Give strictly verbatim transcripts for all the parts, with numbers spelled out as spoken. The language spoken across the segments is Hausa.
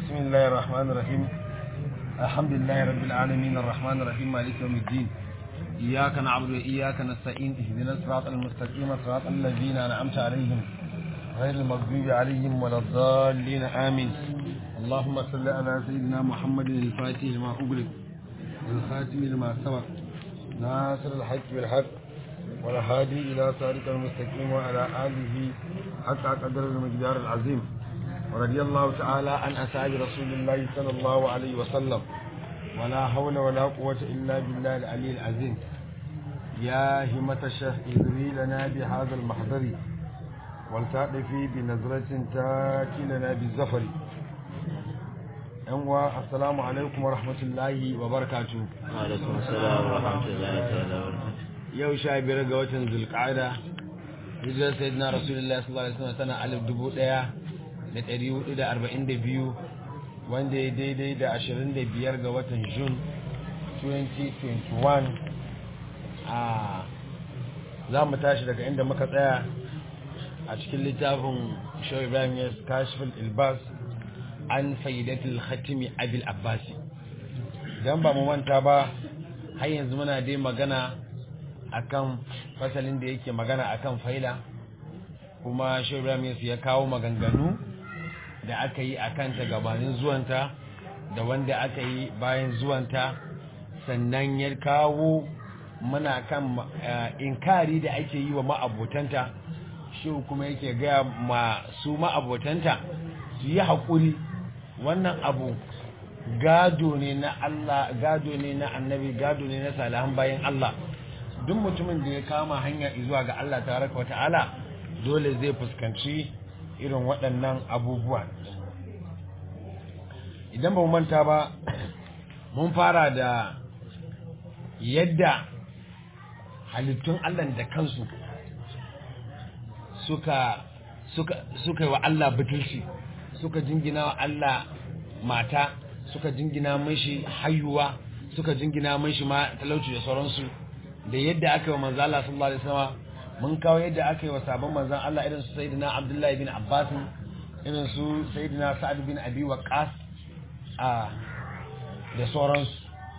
بسم الله الرحمن الرحيم. الحمد لله رب العالمين الرحمن الرحيم مالك يوم الدين. إياك نعبد وإياك نستعين اهدنا الصراط المستقيم صراط الذين أنعمت عليهم غير المغضوب عليهم ولا الضالين آمين. اللهم صل على سيدنا محمد الفاتح لما أغلق والخاتم لما سبق ناصر الحق بالحق والهادي إلى صراط المستقيم وعلى آله حق قدر المقدار العظيم. ورضي الله تعالى عن أصحاب رسول الله صلى الله عليه وسلم ولا حول ولا قوة إلا بالله العلي العظيم. يا همة الشيخ اذري لنا بهذا المحضر والتعطفي بنظرة تاتي لنا بالزفر. أنوا السلام عليكم ورحمة الله وبركاته. وعليكم السلام ورحمة الله وبركاته. يوم شايب رجوة ذو القعدة هجرة سيدنا رسول الله صلى الله عليه وسلم سنة ألف دبو ɗaya da ɗari hudu da arba'in da biyu wanda ya daidai da ashirin da biyar ga watan Jun twenty twenty-one. a za mu tashi daga inda muka tsaya a cikin littafin Shehu Ibrahim Yas Kashful Ilbas an Faidatul Khatimi Abil Abbasi. Dan ba mu manta ba har yanzu muna dai magana akan fasalin da yake magana akan faila, kuma Shehu Ibrahim Yas ya kawo maganganu da aka yi a kanta gabanin zuwanta da wanda aka yi bayan zuwanta, sannan ya kawo muna kan inkari da ake yi wa ma'abotanta. shi kuma yake gaya masu ma'abotanta su yi haƙuri, wannan abu gado ne na Allah, gado ne na annabi, gado ne na salihan bayan Allah. duk mutumin da ya kama hanya zuwa ga Allah tabaraka wa ta'ala dole zai fuskanci irin waɗannan abubuwa. Idan ba mu manta ba mun fara da yadda halittun Allah da kansu suka suka suka yi wa Allah butulci, suka jingina wa Allah mata, suka jingina mishi hayuwa, suka jingina mishi ma talauci da sauransu, da yadda aka yi wa manzo Allah sallallahu alaihi wasallam. mun kawo yadda aka yi wa sabon manzan Allah irin su Sayyidina Abdullahi bin Abbas, irin su Sayyidina Sa'ad bin Abi Waqqas a da sauransu.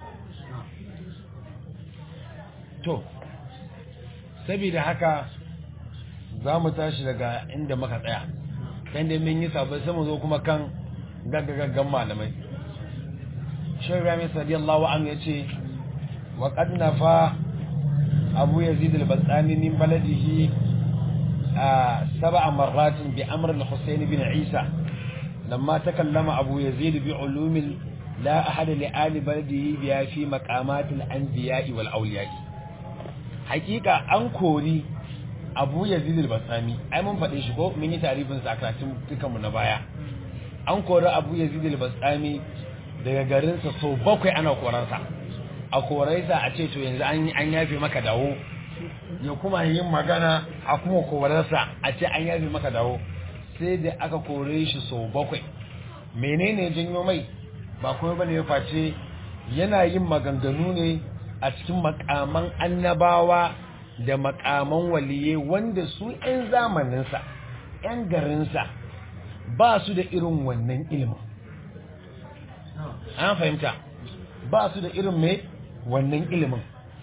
To saboda haka za mu tashi daga inda muka tsaya, kan da mun yi sabon sai mu zo kuma kan gaggagaggan malamai. Shehu Ibrahim radiyallahu anhu yace wa qad nafa أبو يزيد البسطامي من بلده آه سبع مرات بأمر الحسين بن عيسى لما تكلم أبو يزيد بعلوم لا أحد لآل بلده بها في مقامات الأنبياء والأولياء. حقيقة أنكوري أبو يزيد البسطامي أي من فتشكو من تعريف ساكراتم تلك من نبايا. أنكوري أبو يزيد البسطامي daga garinsa sau bakwai ana koransa, a koraisa a ce to yanzu an yafe maka dawo, ya kuma yin magana a kuma korarsa a ce an yafe maka dawo, sai da aka kore shi sau bakwai. menene janyo mai? ba kuma bane ya face yana yin maganganu ne a cikin makaman annabawa da makaman waliye wanda su 'yan zamaninsa 'yan garinsa ba su da irin wannan ilimin. an fahimta? ba su da irin mai wannan ilimin.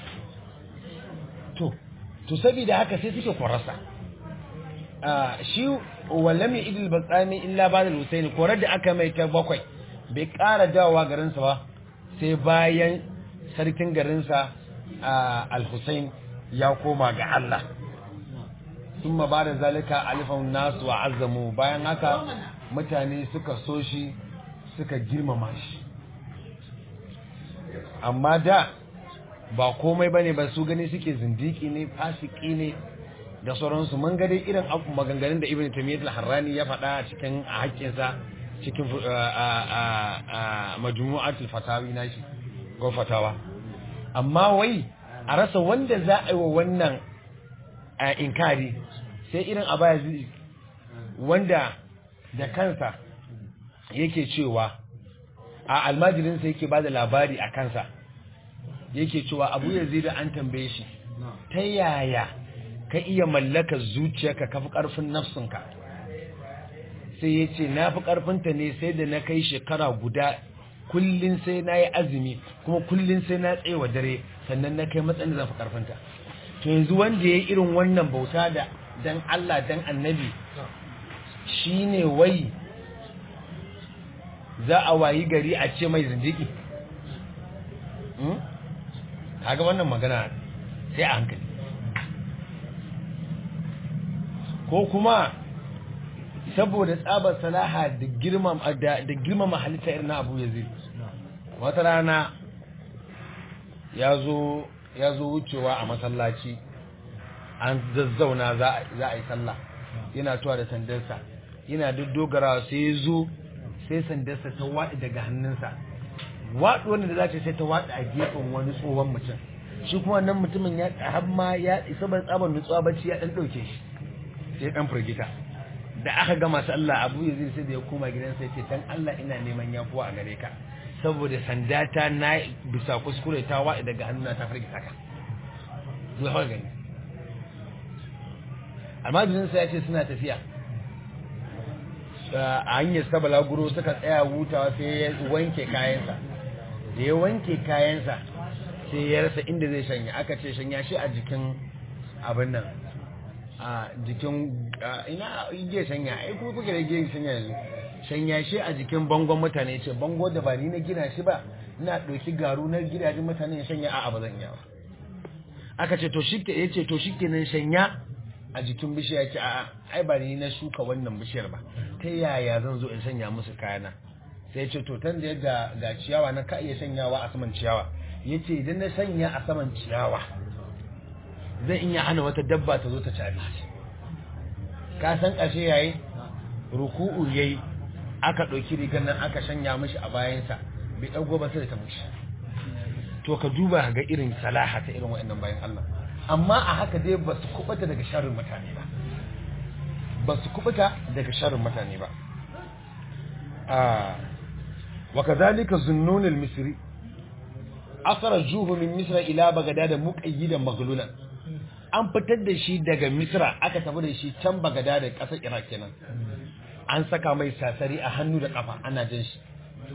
to to saboda haka sai suke kwarasa. shi wallami idil batsani illa ba da Husaini, korar da aka mai ta bakwai bai ƙara dawowa garinsa ba sai bayan sarkin garinsa al-Husain ya koma ga Allah. sun ba da zalika alifan nasu wa azamu, bayan haka mutane suka so shi suka girmama shi. amma da ba komai bane ba, su gani suke zindiki ne, fasiki ne da sauransu. mun ga dai irin maganganun da Ibn Taymiyyah al-Harrani ya faɗa cikin a haƙƙinsa cikin majmu'atul fatawi nashi ko fatawa. amma wai a rasa wanda za a yi wa wannan inkari sai irin Abayazi, wanda da kansa yake cewa a almajirinsa yake ba da labari a kansa, yake cewa Abu Yazid an tambaye shi ta yaya ka iya mallaka zuciyarka kafi karfin nafsinka, sai ya ce na fi ƙarfinta ne sai da na kai shekara guda kullum sai na yi azumi kuma kullum sai na tsaye dare sannan na kai matsayin da zan fi ƙarfinta. To yanzu wanda ya yi irin wannan bauta da dan Allah dan annabi shi ne wai za a wayi gari a ce mai zindiki? Kaga wannan magana sai a hankali. Ko kuma saboda tsabar salaha da girmama da girmama halitta irin na Abu Yazid, wata rana ya zo ya zo wucewa a masallaci an zazzauna za a yi sallah, yana tuwa da sandarsa yana dogara sai ya zo sai sandarsa ta waɗi daga hannunsa, waɗi wanda da za ta sai ta waɗi a gefen wani tsohon mutum, shi kuma wannan mutumin ya har ma ya isa ban tsabar nutsuwa bacci ya ɗan ɗauke shi sai ɗan firgita. Da aka gama sallah Abu Yazid sai da ya koma gidansa ya ce dan Allah ina neman yafuwa a gare ka saboda sandata na bisa kuskure ta waɗi daga hannuna ta firgita ka. Zuwa hawa gani almajirinsa ya ce suna tafiya a hanyar ta balaguro suka tsaya hutawa sai ya wanke kayansa, da ya wanke kayansa sai ya rasa inda zai shanya, aka ce shanya shi a jikin abin nan a jikin ina igiyar shanya, ai kuma kuke da igiyar shanya yanzu, shanya shi a jikin bangon mutane, ce bango da ba ni na gina shi ba ina ɗauki garu na gidajen mutane ya shanya a'a ba zan yawa. Aka ce to shi ke ya ce to shi kenan shanya a jikin bishiya, ce a'a ai ba ni na shuka wannan bishiyar ba, ta yaya zan zo in sanya musu kayana? Sai ce to tan da yadda ga ciyawa na ka iya sanyawa a saman ciyawa, yace idan na sanya a saman ciyawa zan iya hana wata dabba ta zo ta ci abinci. Ka san ƙashe yayi ruku'u yayi aka ɗauki rigar nan aka shanya mishi a bayansa bai ɗago ba sai ta mushi. To ka duba ga irin salaha ta irin waɗannan bayan Allah, amma a haka dai ba su kubuta daga sharrin mutane ba, ba su kubuta daga sharrin mutane ba. Wa kazalika zunnun al-misri akhrajuhu min misra ila bagdad muqayyidan maghlulan, an fitar da shi daga misra aka tafi da shi can bagdad ƙasar Iraq kenan, an saka mai sasari a hannu da kafa ana jin shi.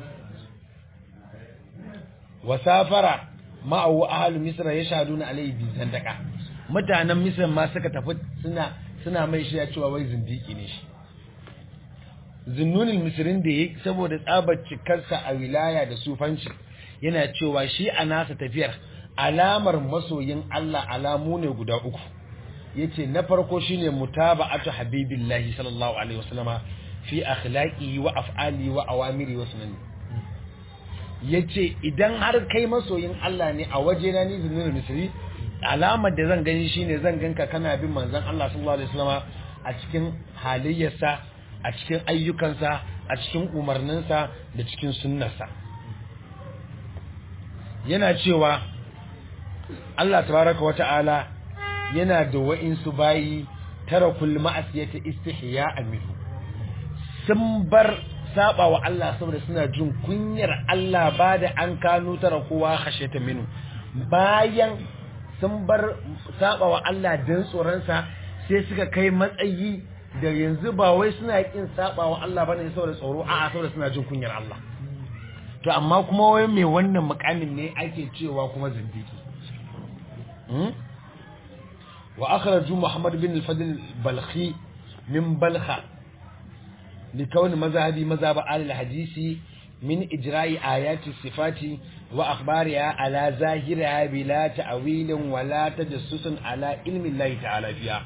Wasafara ma'awu ahalu misra yashaduna alayhi bi zandaka, mutanen misra ma suka tafi suna suna mai shi ya cewa wai zindiki ne shi. Zunnunul misrin da yake saboda tsabar cikarsa a wilaya da sufanci yana cewa shi a nasa tafiyar alamar masoyin Allah alamu ne guda uku, yace na farko shine mutaba'atu habibillahi sallallahu alaihi wasallama fi akhlaqihi wa af'alihi wa awamiri wa sunani. Yace idan har kai masoyin Allah ne a waje na ni zunnunul misri, alamar da zan gani shine zan ganka kana bin manzon Allah sallallahu alaihi wasallama a cikin halayyarsa, a cikin ayyukansa, a cikin umarninsa da cikin sunnarsa. Yana cewa Allah tabaraka wa ta'ala yana da wa'insu bayi tara kul ma'asiyata istihya'an minhu, sun bar saba wa Allah saboda suna jin kunyar Allah ba da an kano tara kowa khashiyata minhu, bayan sun bar saba wa Allah dan tsoronsa sai suka kai matsayi da yanzu ba wai suna kin saba wa Allah bane saboda tsoro, a'a saboda suna jin kunyar Allah. To amma kuma wai me wannan mukamin ne ake cewa kuma zindiki. hmm? Wa akhraju Muhammad bin al-Fadl al-Balkhi min Balkha likawni mazhabi mazhab al-hadisi min ijra'i ayati sifati wa akhbariha ala zahiriha bila ta'wilin wala tajassusun ala ilmi Allah ta'ala fiha.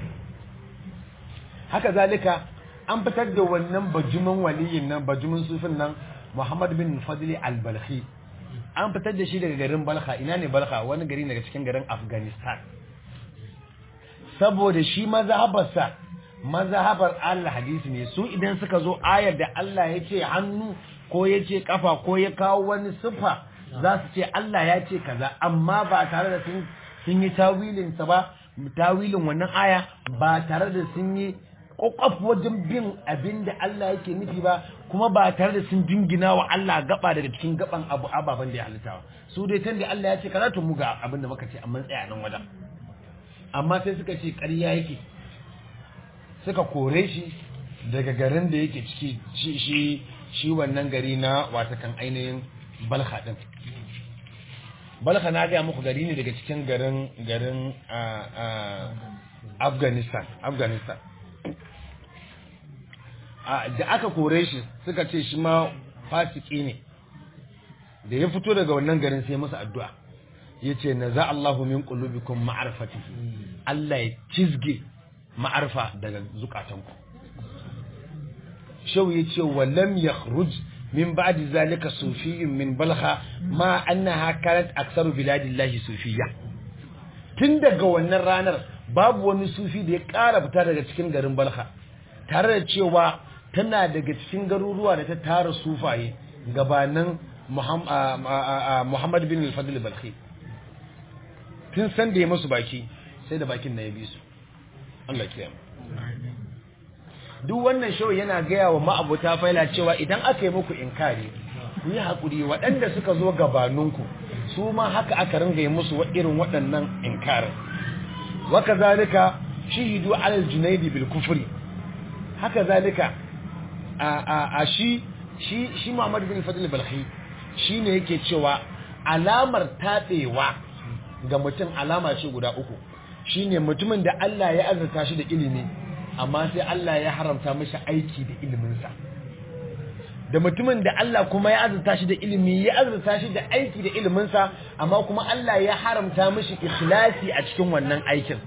Haka zalika an fitar da wannan bajumin waliyin nan, bajumin sufin nan Muhammad bin Fadli al-Balkhi, an fitar da shi daga garin Balkha. Ina ne Balkha? Wani gari daga cikin garin Afghanistan. Saboda shi mazhabarsa mazhabar al-hadisi ne, su idan suka zo ayar da Allah ya ce hannu ko ya ce kafa ko ya kawo wani sifa za su ce Allah ya ce kaza, amma ba tare da sun sun yi tawilin sa ba, tawilin wannan aya ba tare da sun yi kokaf wajen bin abin da Allah yake nufi ba, kuma ba tare da sun jingina wa Allah gaba daga cikin gaban abu ababan da ya halitta. Su dai tun da Allah ya ce kaza to mu ga abin da muka ce amma tsaya nan wajen, amma sai suka ce ƙarya yake, suka kore shi daga garin da yake ciki shi shi wannan gari na watakan ainihin balha din. Balha na ga muku gari ne daga cikin garin garin Afghanistan Afghanistan da aka kore shi suka ce shi ma fasiki ne, da ya fito daga wannan garin sai masa addu'a yace naza Allahu min qulubikum ma'rifatihi, Allah ya cizge ma'arfa daga zukatanku. Shau yace wa lam yakhruj min ba'di zalika sufiyyun min balha ma annaha kanat aktsaru biladillahi sufiyya. Tun daga wannan ranar babu wani sufi da ya ƙara fita daga cikin garin balha, tare da cewa tana daga cikin garuruwa da ta tara sufaye gabanin Muhammad bin al-Fadl al-Balkhi. Tun san da ya musu baki sai da bakin na ya bi su. Allah ya duk wannan show yana gaya wa ma'abuta faila cewa idan aka yi muku inkari ku yi hakuri, waɗanda suka zo gabaninku su ma haka aka ringa yi musu irin waɗannan inkarin. wa kazalika shahidu ala al-Junayd bil kufri, haka zalika a a, a shi shi shi Muhammad bin Fadl al-Balkhi shine yake cewa alamar tabewa ga mutum alama ce guda uku. Shine mutumin da Allah ya azurta shi da ilimi amma sai Allah ya haramta mishi aiki da iliminsa, da mutumin da Allah kuma ya azurta shi da ilimi ya azurta shi da aiki da iliminsa amma kuma Allah ya haramta mishi ikhlasi a cikin wannan aikin.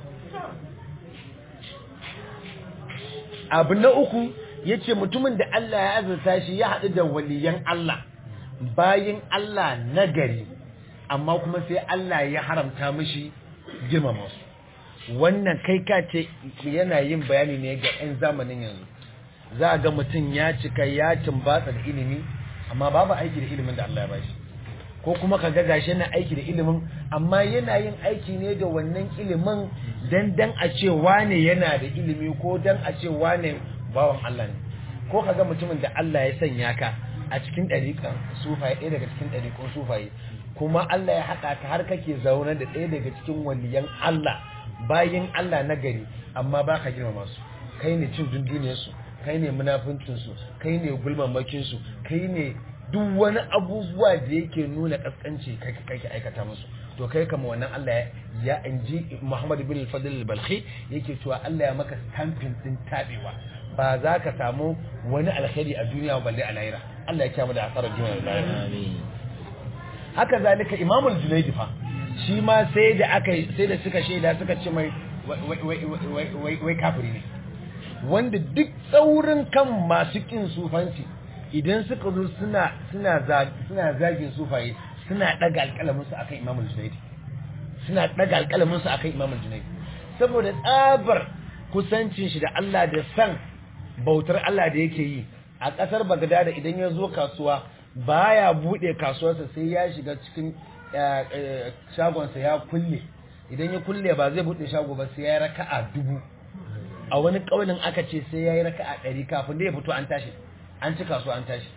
Abu na uku yace mutumin da Allah ya azurta shi ya haɗu da waliyan Allah, bayin Allah nagari, amma kuma sai Allah ya haramta mishi girmama su. Wannan kai ka ce yana yin bayani ne ga 'yan zamanin yanzu. Za a ga mutum ya cika ya tumbatsa da ilimi amma babu aiki da ilimin da Allah ya bashi, ko kuma ka ga gashi yana aiki da ilimin amma yana yin aiki ne da wannan ilimin dan dan a ce wane yana da ilimi ko dan a ce wane bawan Allah ne. Ko ka ga mutumin da Allah ya sanya ka a cikin ɗariƙan sufaye, ɗaya daga cikin ɗariƙun sufaye, kuma Allah ya haɗa ka har kake zaune da ɗaya daga cikin waliyan Allah, bayin Allah na gari, amma ba ka girmama su. Kai ne cin dunduniyarsu, kai ne munafuncinsu, kai ne gulmamakinsu, kai ne duk wani abubuwa da yake nuna kaskanci kake aikata musu. To kai kama wannan Allah ya inji Muhammad bin al-Fadl al-Balkhi yake cewa Allah ya maka stamping din tabewa, ba za ka samu wani alkhairi a duniya balle a lahira. Allah ya kiyamu da asarar duniya da lahira. Amin. Haka zalika Imam al-Junayd fa shi ma sai da aka sai da suka shaida suka ce mai wai kafiri ne, wanda duk tsaurin kan masu kin sufanci idan suka zo suna suna suna zagin sufaye suna daga alƙalamin su akan Imam al-Junayd, suna daga alƙalamin su akan Imam al-Junayd saboda tsabar kusancin shi da Allah da san bautar Allah da yake yi. A ƙasar Bagdad idan ya zo kasuwa baya bude kasuwarsa sai ya shiga cikin shagonsa ya kulle, idan ya kulle ba zai bude shago ba sai ya yi raka'a dubu. A wani kaulin aka ce sai ya yi raka'a ɗari kafin da ya fito an tashi, an ci kasuwa an tashi.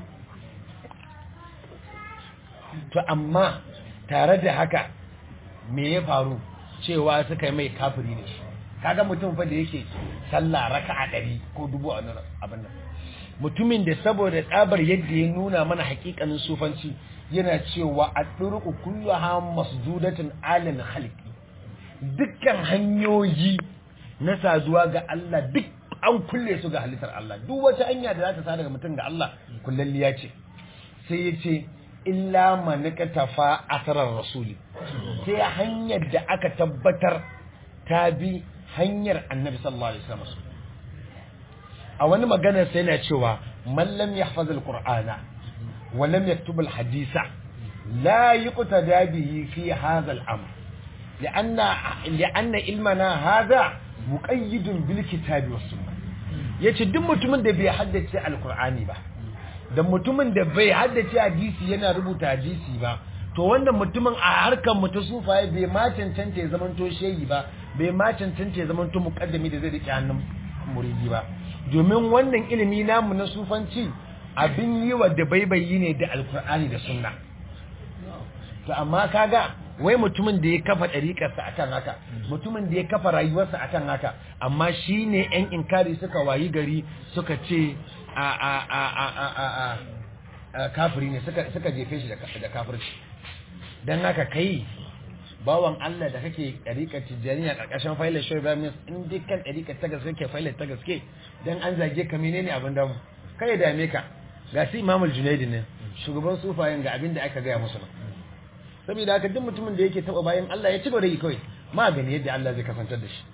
To amma tare da haka me ya faru cewa suka yi mai kafiri ne? Kaga mutum fa da yake sallah raka'a ɗari ko dubu a nan abin nan, mutumin da saboda tsabar yadda ya nuna mana hakikanin sufanci yana cewa ad-duruqu kulluha masdudatun alal khalqi, dukkan hanyoyi na saduwa ga Allah duk an kulle su ga halittar Allah. Duk wata hanya da za ta sada ga mutum ga Allah kullalliya ce. Sai yace illa man katafa asarar rasuli, sai hanyar da aka tabbatar ta bi hanyar Annabi sallallahu alaihi wasallam. A wani magana sai yana cewa man lam yahfaz al-Qur'ana wa lam yaktub al-hadisa la yuqtada bihi fi hadha al-amr li'anna li'anna ilmana hadha muqayyidun bil kitabi was sunnah. Yace duk mutumin da bai haddace al-Qur'ani ba, da mutumin da bai haddace hadisi yana rubuta hadisi ba, to wanda mutumin a harkar mu ta sufaye bai ma cancanta ya zamanto shehi ba, bai ma cancanta ya zamanto muqaddami da zai rike hannun muridi ba. Domin wannan ilimi namu na sufanci abin yi wa da baibayi ne da alkur'ani da sunna. To amma kaga wai mutumin da ya kafa ɗariƙarsa akan haka mutumin da ya kafa rayuwarsa akan haka amma shi ne ‘yan inkari suka wayi gari suka ce a a a a a a a kafiri ne suka jefe shi da kafirci don haka kai bawan Allah da kake ɗariƙar tijjaniya ƙarƙashin failar shoyi ba mis in dukkan ɗariƙar ta gaske ke failar ta gaske don an zage ka menene abin damu kai dame ka ga su imamul junaidi ne shugaban sufayen ga abin da aka gaya musu nan saboda haka duk mutumin da yake taba bayan Allah ya ci gaba da yi kawai magani yadda Allah zai kasantar da shi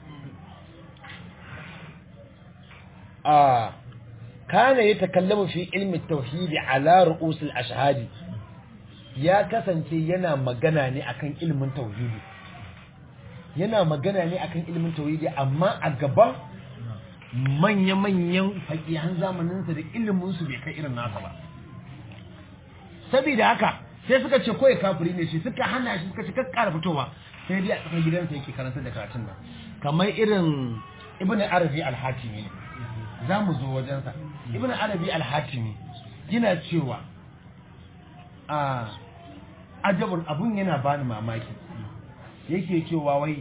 a kana ya takallamu fi ilmi tauhid ala ru'us al-ashhadi ya kasance yana magana ne akan ilmin tauhidi yana magana ne akan ilmin tauhidi amma a gaban manya-manyan faƙihan zamaninsa da iliminsu bai kai irin nasa ba saboda haka sai suka ce kawai kafiri ne shi suka hana shi suka ce kakkara fitowa sai dai a tsakar gidansa yake karanta da karatun nan kamar irin ibn arabi al-hatimi ne za mu zo wajensa ibn arabi al-hatimi yana cewa a ajabun abun yana bani mamaki yake cewa wai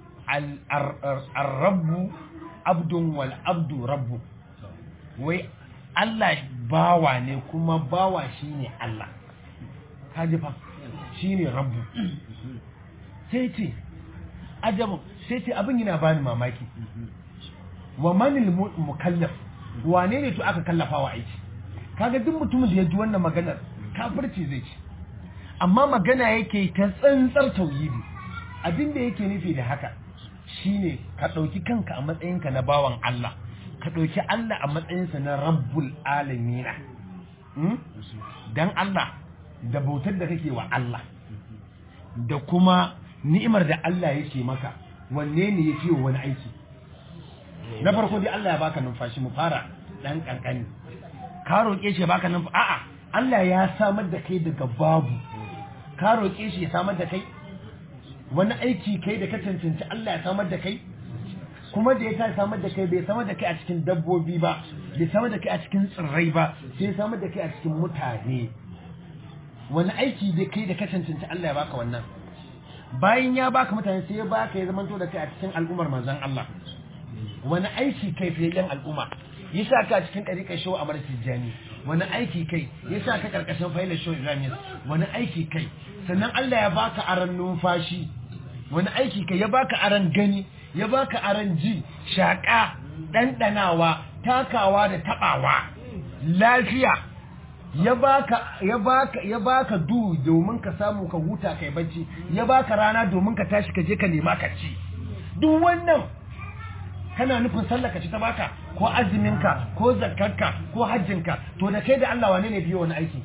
al-rabbu abdun wal abdu rabbu wai Allah bawa ne kuma bawa shine Allah kaji fa shine rabbu sai ce ajabu sai ce abin yana bani mamaki wa manil mukallaf wane ne to aka kallafawa aiki kaga duk mutumin da ya ji wannan maganar kafirci zai ci amma magana yake ta tsantsar tauhidi abin da yake nufi da haka shine ka ɗauki kanka a matsayinka na bawan Allah ka ɗauki Allah a matsayinsa na rabbul alamina dan Allah da bautar da kake wa Allah da kuma ni'imar da Allah yake maka wanne ne yake wa wani aiki na farko dai Allah ya baka numfashi mu fara dan kankani ka roƙe shi ya baka numfashi a'a Allah ya samar da kai daga babu ka roƙe shi ya samar da kai wani aiki kai da ka cancanci Allah ya samar da kai kuma da ya ta samar da kai bai samar da kai a cikin dabbobi ba bai samar da kai a cikin tsirrai ba sai ya samar da kai a cikin mutane wani aiki da kai da ka cancanci Allah ya baka wannan bayan ya baka mutane sai ya baka ya zamanto da kai a cikin al'ummar manzon Allah wani aiki kai fiyayyen al'umma yasa ka cikin ɗariƙar shawo a mara tijjani wani aiki kai yasa ka karkashin failar shawo ibrahim wani aiki kai sannan Allah ya baka aran numfashi wani aiki kai ya baka aran gani ya baka aran ji shaƙa ɗanɗanawa takawa da taɓawa lafiya ya baka ya baka ya baka du domin ka samu ka huta kai bacci ya baka rana domin ka tashi ka je ka nema ka ci duk wannan kana nufin sallar ka ci ta baka ko azuminka ko zakarka ko hajjinka to da kai da Allah wane ne biyo wani aiki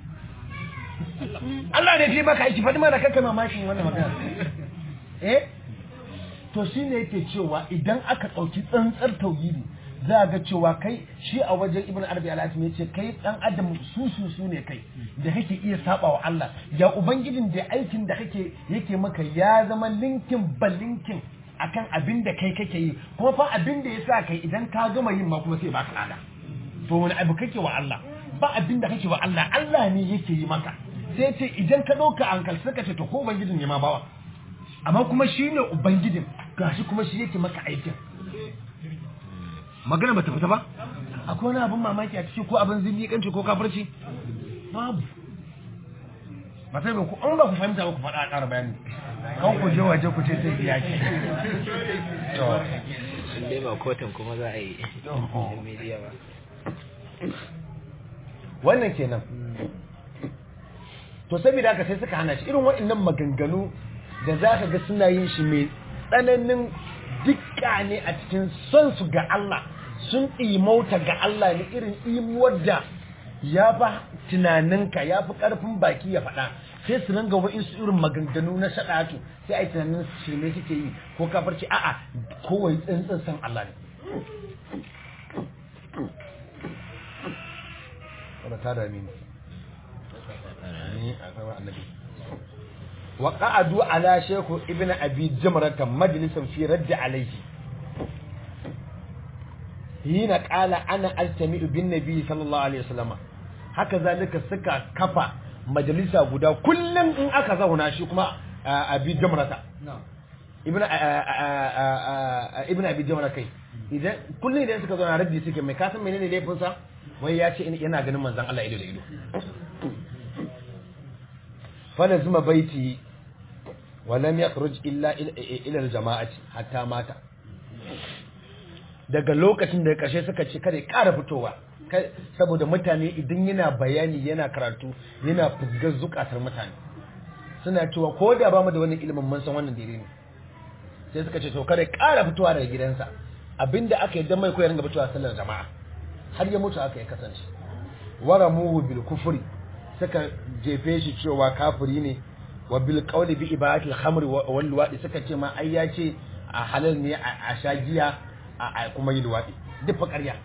Allah ne biyo maka aiki faɗi mana kanka mamakin wannan magana eh to shine yake cewa idan aka ɗauki tsantsar tauhidi za ga cewa kai shi a wajen ibn arabi al-hatimi yace kai dan adam su su su ne kai da kake iya saba wa Allah ya ubangijin da aikin da kake yake maka ya zama linkin balinkin akan abin da kai kake yi kuma fa abin da yasa kai idan ka gama yin ma kuma sai baka ada to wani abu kake wa Allah ba abin da kake wa Allah Allah ne yake yi maka sai ce idan ka dauka ankal suka ce to ko ubangijin ne ma bawa amma kuma shine ubangijin gashi kuma shi yake maka aikin magana bata fita ba akwai wani abin mamaki a ciki ko abin zindiƙanci ko kafirci babu ba sai ku an ba ku fahimta ba ku faɗa a ƙara bayani kan ku je waje ku ce sai biya ki to sun dai ba kotun kuma za a yi media ba wannan kenan to saboda haka sai suka hana shi irin waɗannan maganganu da za ka ga suna yin shi mai tsananin dukka ne a cikin son su ga Allah sun imauta ga Allah ne irin imuwar da ya fa tunaninka ya fi ƙarfin baki ya faɗa sai su ringa wa'insu irin maganganu na shaɗatu sai a yi tunanin shirme suke yi ko kafarci a'a kowai tsantsan san Allah ne wadda ta dami ne ni a sama annabi wa qa'adu ala shaykhu ibn abi jamrata majlisan fi radd alayhi hina qala ana altami'u bin nabi sallallahu alaihi wasallam haka zalika suka kafa majalisa guda kullum in aka zauna shi kuma abi jamrata ibn ibn abi jamra kai idan kullum idan suka zo na raddi suke mai kasan menene laifin sa wai ya ce yana ganin manzon Allah ido da ido fa lazima baiti wa lam yakhruj illa ila al-jama'ati hatta mata daga lokacin da karshe suka ce kada ya ƙara fitowa saboda mutane idan yana bayani yana karatu yana fusgar zukatar mutane suna cewa ko da ba mu da wannan ilimin mun san wannan daidai ne sai suka ce to kada ya ƙara fitowa daga gidansa abinda aka yi dan mai koyar ga fitowa sallar jama'a har ya mutu aka yi kasance waramuhu bil kufri suka jefe shi cewa kafiri ne wa bil qawli bi ibadatil khamri wal luwadi suka ce ma ai ya ce a halal ne a shagiya a kuma yi luwadi duk fa ƙarya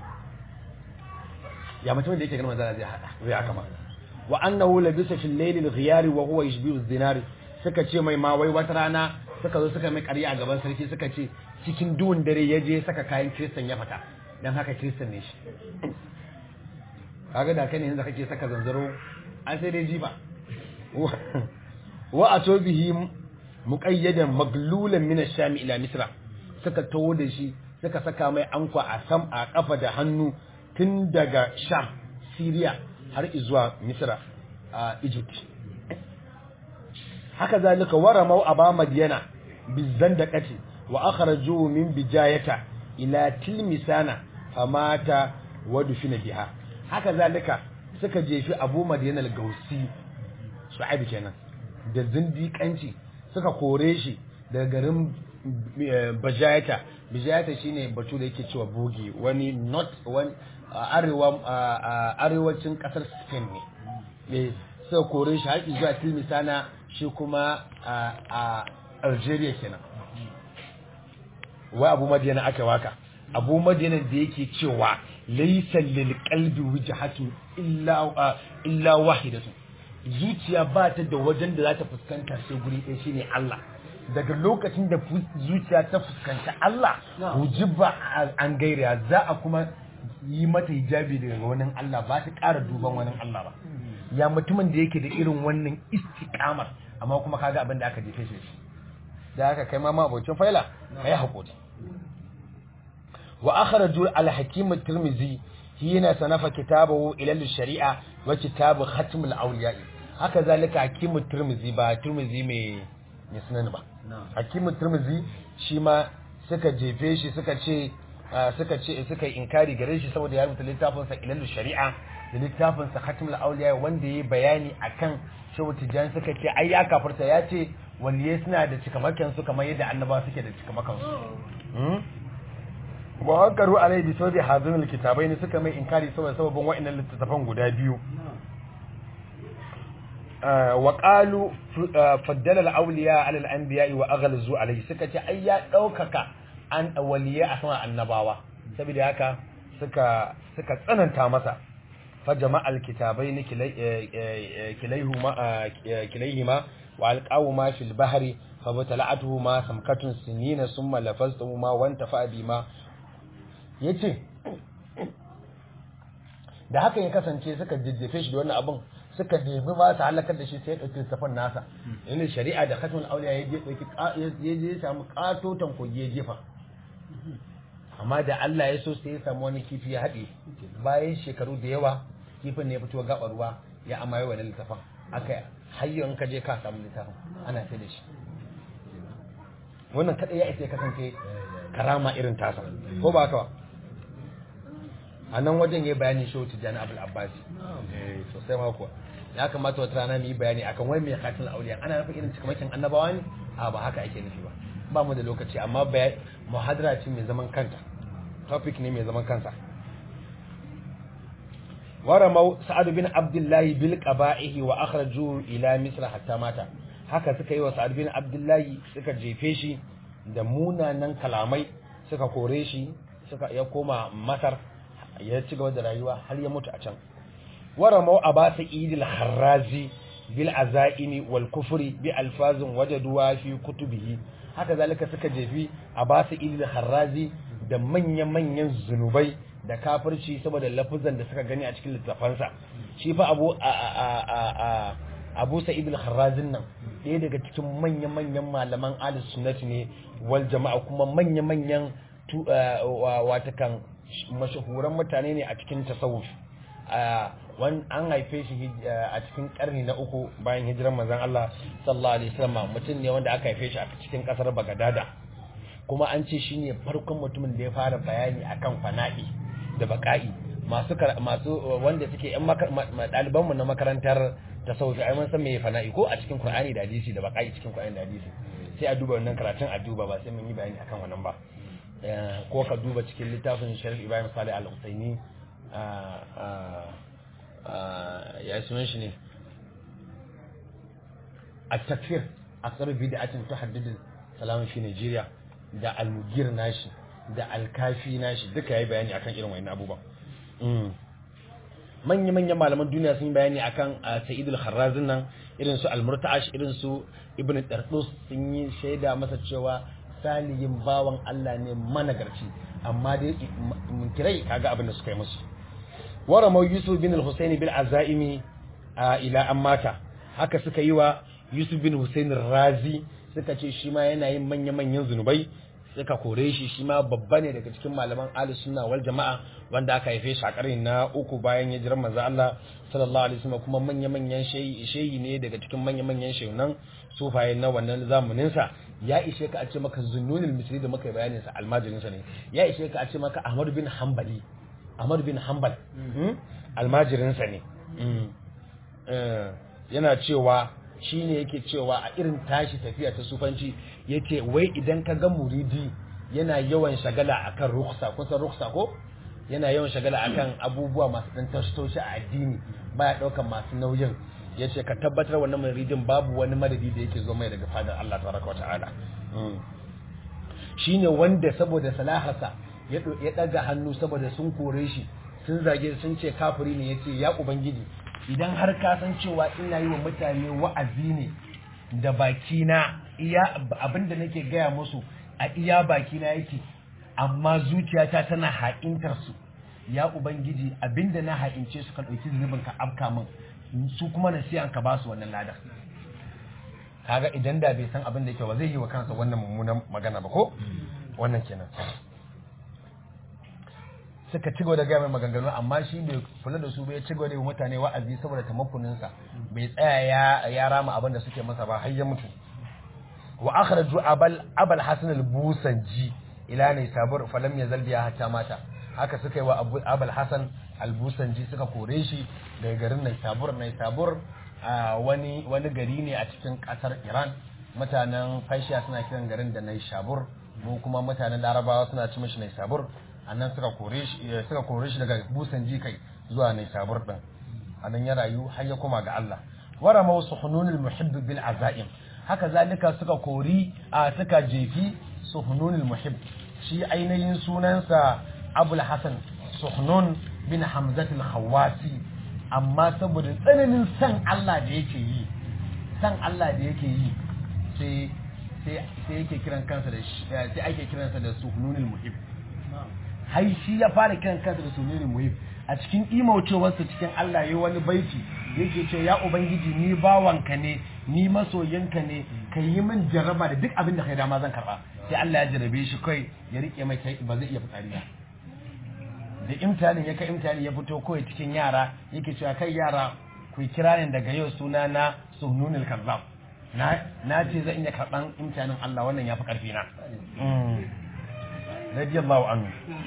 ya mutum da yake ganin manzara zai hada zai aka ma wa annahu labisa fil layli al ghiyar wa huwa yashbihu az-zinar suka ce mai ma wai wata rana suka zo suka mai ƙarya a gaban sarki suka ce cikin duhun dare ya je saka kayan kristan ya fita dan haka kristan ne shi kaga da kai ne yanzu kake saka zanzaro an sai dai jiba wa atobihi muqayyadan maglulan min ash-sham ila misra suka tawo da shi suka saka mai ankwa a sam a kafa da hannu tun daga sham syria har zuwa misra a egypt haka zalika waramau aba madyana bizandaqati wa akhrajuhu min bijayata ila tilmisana famata wa dufina biha haka zalika suka jefi abu madyana al-gausi shu'aib kenan da zindiƙanci suka kore shi daga garin bajayata bajayata shine batu da yake cewa bogi wani north wani arewa arewacin kasar Spain ne suka kore shi har zuwa tilmisana shi kuma a Algeria kenan wai abu madiyana aka waka abu madiyana da yake cewa laysa lil qalbi wajhatun illa illa wahidatu zuciya ba ta da wajen da za ta fuskanta sai guri ɗaya shine Allah daga lokacin da zuciya ta fuskanta Allah wujiba an gaira za a kuma yi mata hijabi daga wani Allah ba ta ƙara duban wani Allah ba ya mutumin da yake da irin wannan istiqamar amma kuma kaga abin da aka jefe shi da haka kai ma abocin faila kai hakuri wa akhraju al-hakim at-tirmidhi hina sanafa kitabahu ila al-shari'a wa kitab khatm al-awliya haka zalika hakim at-tirmidhi ba tirmidhi mai mai sunan ba hakim at-tirmidhi shi ma suka jefe shi suka ce suka ce suka yi inkari gare shi saboda ya rubuta littafin sa ila al-shari'a da littafin sa khatm al-awliya wanda yayi bayani akan shehu tijan suka ce ai ya kafarta ya ce waliyai suna da cikamakan su kamar yadda annaba suke da cikamakan su wa akaru alai bi sabi hazin alkitabai ne suka mai inkari saboda sababin wa'annan littattafan guda biyu wa qalu faddala al-awliya ala al-anbiya wa aghlazu alai suka ce ai ya daukaka an waliyai a sama annabawa saboda haka suka suka tsananta masa fa jama'al kitabaini kilayhuma kilayhima wa alqawma fil bahri fa batala'atuhuma samkatun sinina summa lafaztuhuma wa antafa bima yace da haka ya kasance suka jijjefe shi da wannan abun suka nemi ma su halakar da shi sai ya dauki safan nasa yana shari'a da khatmul awliya ya je dauki ya je samu katotan kogi ya jefa amma da Allah ya so sai ya samu wani kifi ya haɗe bayan shekaru da yawa kifin ne ya fito gaba ruwa ya amaye wannan littafin aka hayyon ka je ka samu littafin ana sai da shi wannan kada ya isa ya kasance karama irin tasa ko ba haka ba a nan wajen ya bayani shi wuce jani abul abbasi eh sosai ma kuwa ya kamata wata rana mu yi bayani akan wai mai khatul auliya ana nufin irin cikamakin annabawa ne a ba haka ake nufi ba ba mu da lokaci amma muhadara ce mai zaman kanta topic ne mai zaman kansa waramau sa'ad bin abdullahi bil qaba'ihi wa akhraju ila misra hatta mata haka suka yi wa sa'ad bin abdullahi suka jefe shi da munanan kalamai suka kore shi suka ya koma masar ya ci gaba da rayuwa har ya mutu a can waramau abasa idil harrazi bil azaimi wal kufri bi alfazin wajaduwa fi kutubihi haka zalika suka jefi abasa idil harrazi da manya-manyan zunubai da kafirci saboda lafuzan da suka gani a cikin littafansa shi fa abu a a a abu sa'id al-kharrazin nan ɗaya daga cikin manya-manyan malaman ahlus sunnati ne wal jama'a kuma manya-manyan watakan mashahuran mutane ne a cikin tasawuf an haife shi a cikin karni na uku bayan hijiran manzon Allah sallallahu alaihi wasallam mutum ne wanda aka haife shi a cikin kasar Bagdada kuma an ce shine farkon mutumin da ya fara bayani akan fana'i da baka'i masu masu wanda suke yan ɗaliban mu na makarantar tasawuf ai mun san me fana'i ko a cikin Qur'ani da hadisi da baka'i cikin Qur'ani da hadisi sai a duba wannan karatun a duba ba sai mun yi bayani akan wannan ba ko ka duba cikin littafin Sharif Ibrahim Salih Al-Husaini ya sunan shi ne at-takfir akthar bid'atin tuhaddid salamun fi Nigeria da al-Mugir nashi da al-Kafi nashi duka yayi bayani akan irin wannan abubuwan manya manyan malaman duniya sun yi bayani akan Sa'id al-Kharrazin nan irin su al-Murta'ash irin su Ibn Tardus sun yi shaida masa cewa salihin bawan Allah ne managarci amma dai munkirai kaga abin da suka yi musu warama Yusuf bin al-Husayn bil Azaimi ila ammata haka suka yi wa Yusuf bin Husayn Razi suka ce shi ma yana yin manya manyan zunubai suka kore shi shi ma babba ne daga cikin malaman ahlus sunna wal jama'a wanda aka haife shi a karni na uku bayan hijirar manzo Allah sallallahu alaihi wasallam kuma manya manyan shehi ne daga cikin manya manyan shehunan sufaye na wannan zamanin sa ya ishe ka a ce maka Zunnunul Misri da muka yi bayanin sa almajirin sa ne ya ishe ka a ce maka Ahmad bin Hanbali Ahmad bin Hanbal almajirin sa ne yana cewa shine yake cewa a irin tashi tafiya ta sufanci yake wai idan ka ga muridi yana yawan shagala akan ruksa kusa ruksa ko yana yawan shagala akan abubuwa masu dan tashtoshi a addini baya daukan masu nauyin yace ka tabbatar wannan muridin babu wani madadi da yake zo mai daga fadar Allah tabaraka wa ta'ala shine wanda saboda salaharsa ya ya daga hannu saboda sun kore shi sun zage sun ce kafiri ne yace ya ubangiji idan har ka san cewa ina yi wa mutane wa'azi ne da bakina iya abinda nake gaya musu a iya bakina yake amma zuciyata tana haƙintar su ya ubangiji abinda na haƙince su ka ɗauki zunubin ka afka min su kuma nasiyan ka ba su wannan lada kaga idan da bai san abin da yake ba zai yi wa kansa wannan mummunan magana ba ko wannan kenan suka ci gaba da gaya mai maganganu amma shi bai kula da su bai ci gaba da yi mutane wa'azi saboda tamakkuninsa bai tsaya ya ya rama abin da suke masa ba har ya mutu wa akhraju abal abal hasan al-busanji ila ne sabur falam yazal biya hatta mata haka suka yi wa abal hasan al-busanji suka kore shi daga garin Naisabur Naisabur wani wani gari ne a cikin kasar Iran mutanen Fashiya suna kiran garin da Naisabur mu kuma mutanen Larabawa suna ci mishi Naisabur annan suka kore shi suka kore shi daga Busanji kai zuwa Naisabur din anan ya rayu har ya koma ga Allah warama suhununul muhibb bil azaim haka zalika suka kori a suka jefi suhununul muhibb shi ainihin sunansa Abul Hasan Suhnun bin Hamzat al-Khawasi amma saboda tsananin san Allah da yake yi san Allah da yake yi sai sai sai yake kiran kansa da sai ake kiransa da suhununul muhibb hai shi ya fara kiran kansa da sunan muhib a cikin imaucewarsa cikin Allah yayi wani baiti yake ce ya ubangiji ni bawanka ne ni masoyinka ne kai yi min jarraba da duk abin da kai dama zan karba sai Allah ya jarrabe shi kai ya rike mai kai ba zai iya fitsari ba da imtihanin ya kai imtihani ya fito kai cikin yara yake cewa kai yara ku kira ni daga yau suna na Suhnunul Kazzab na na ce zan iya karban imtihanin Allah wannan yafi karfi na radiyallahu anhu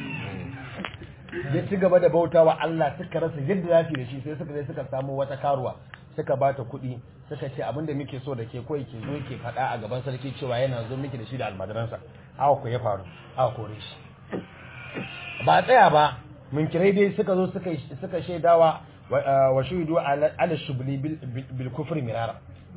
ya ci gaba da bautawa Allah suka rasa yadda za su da shi sai suka je suka samu wata karuwa suka bata kuɗi suka ce abinda muke so da ke koyi ke zo ke faɗa a gaban sarki cewa yana zo miki da shi da almajiransa haka ku ya faru haka kore shi ba tsaya ba mun kirai dai suka zo suka suka shaidawa wa shuhidu ala shubli bil kufri mirara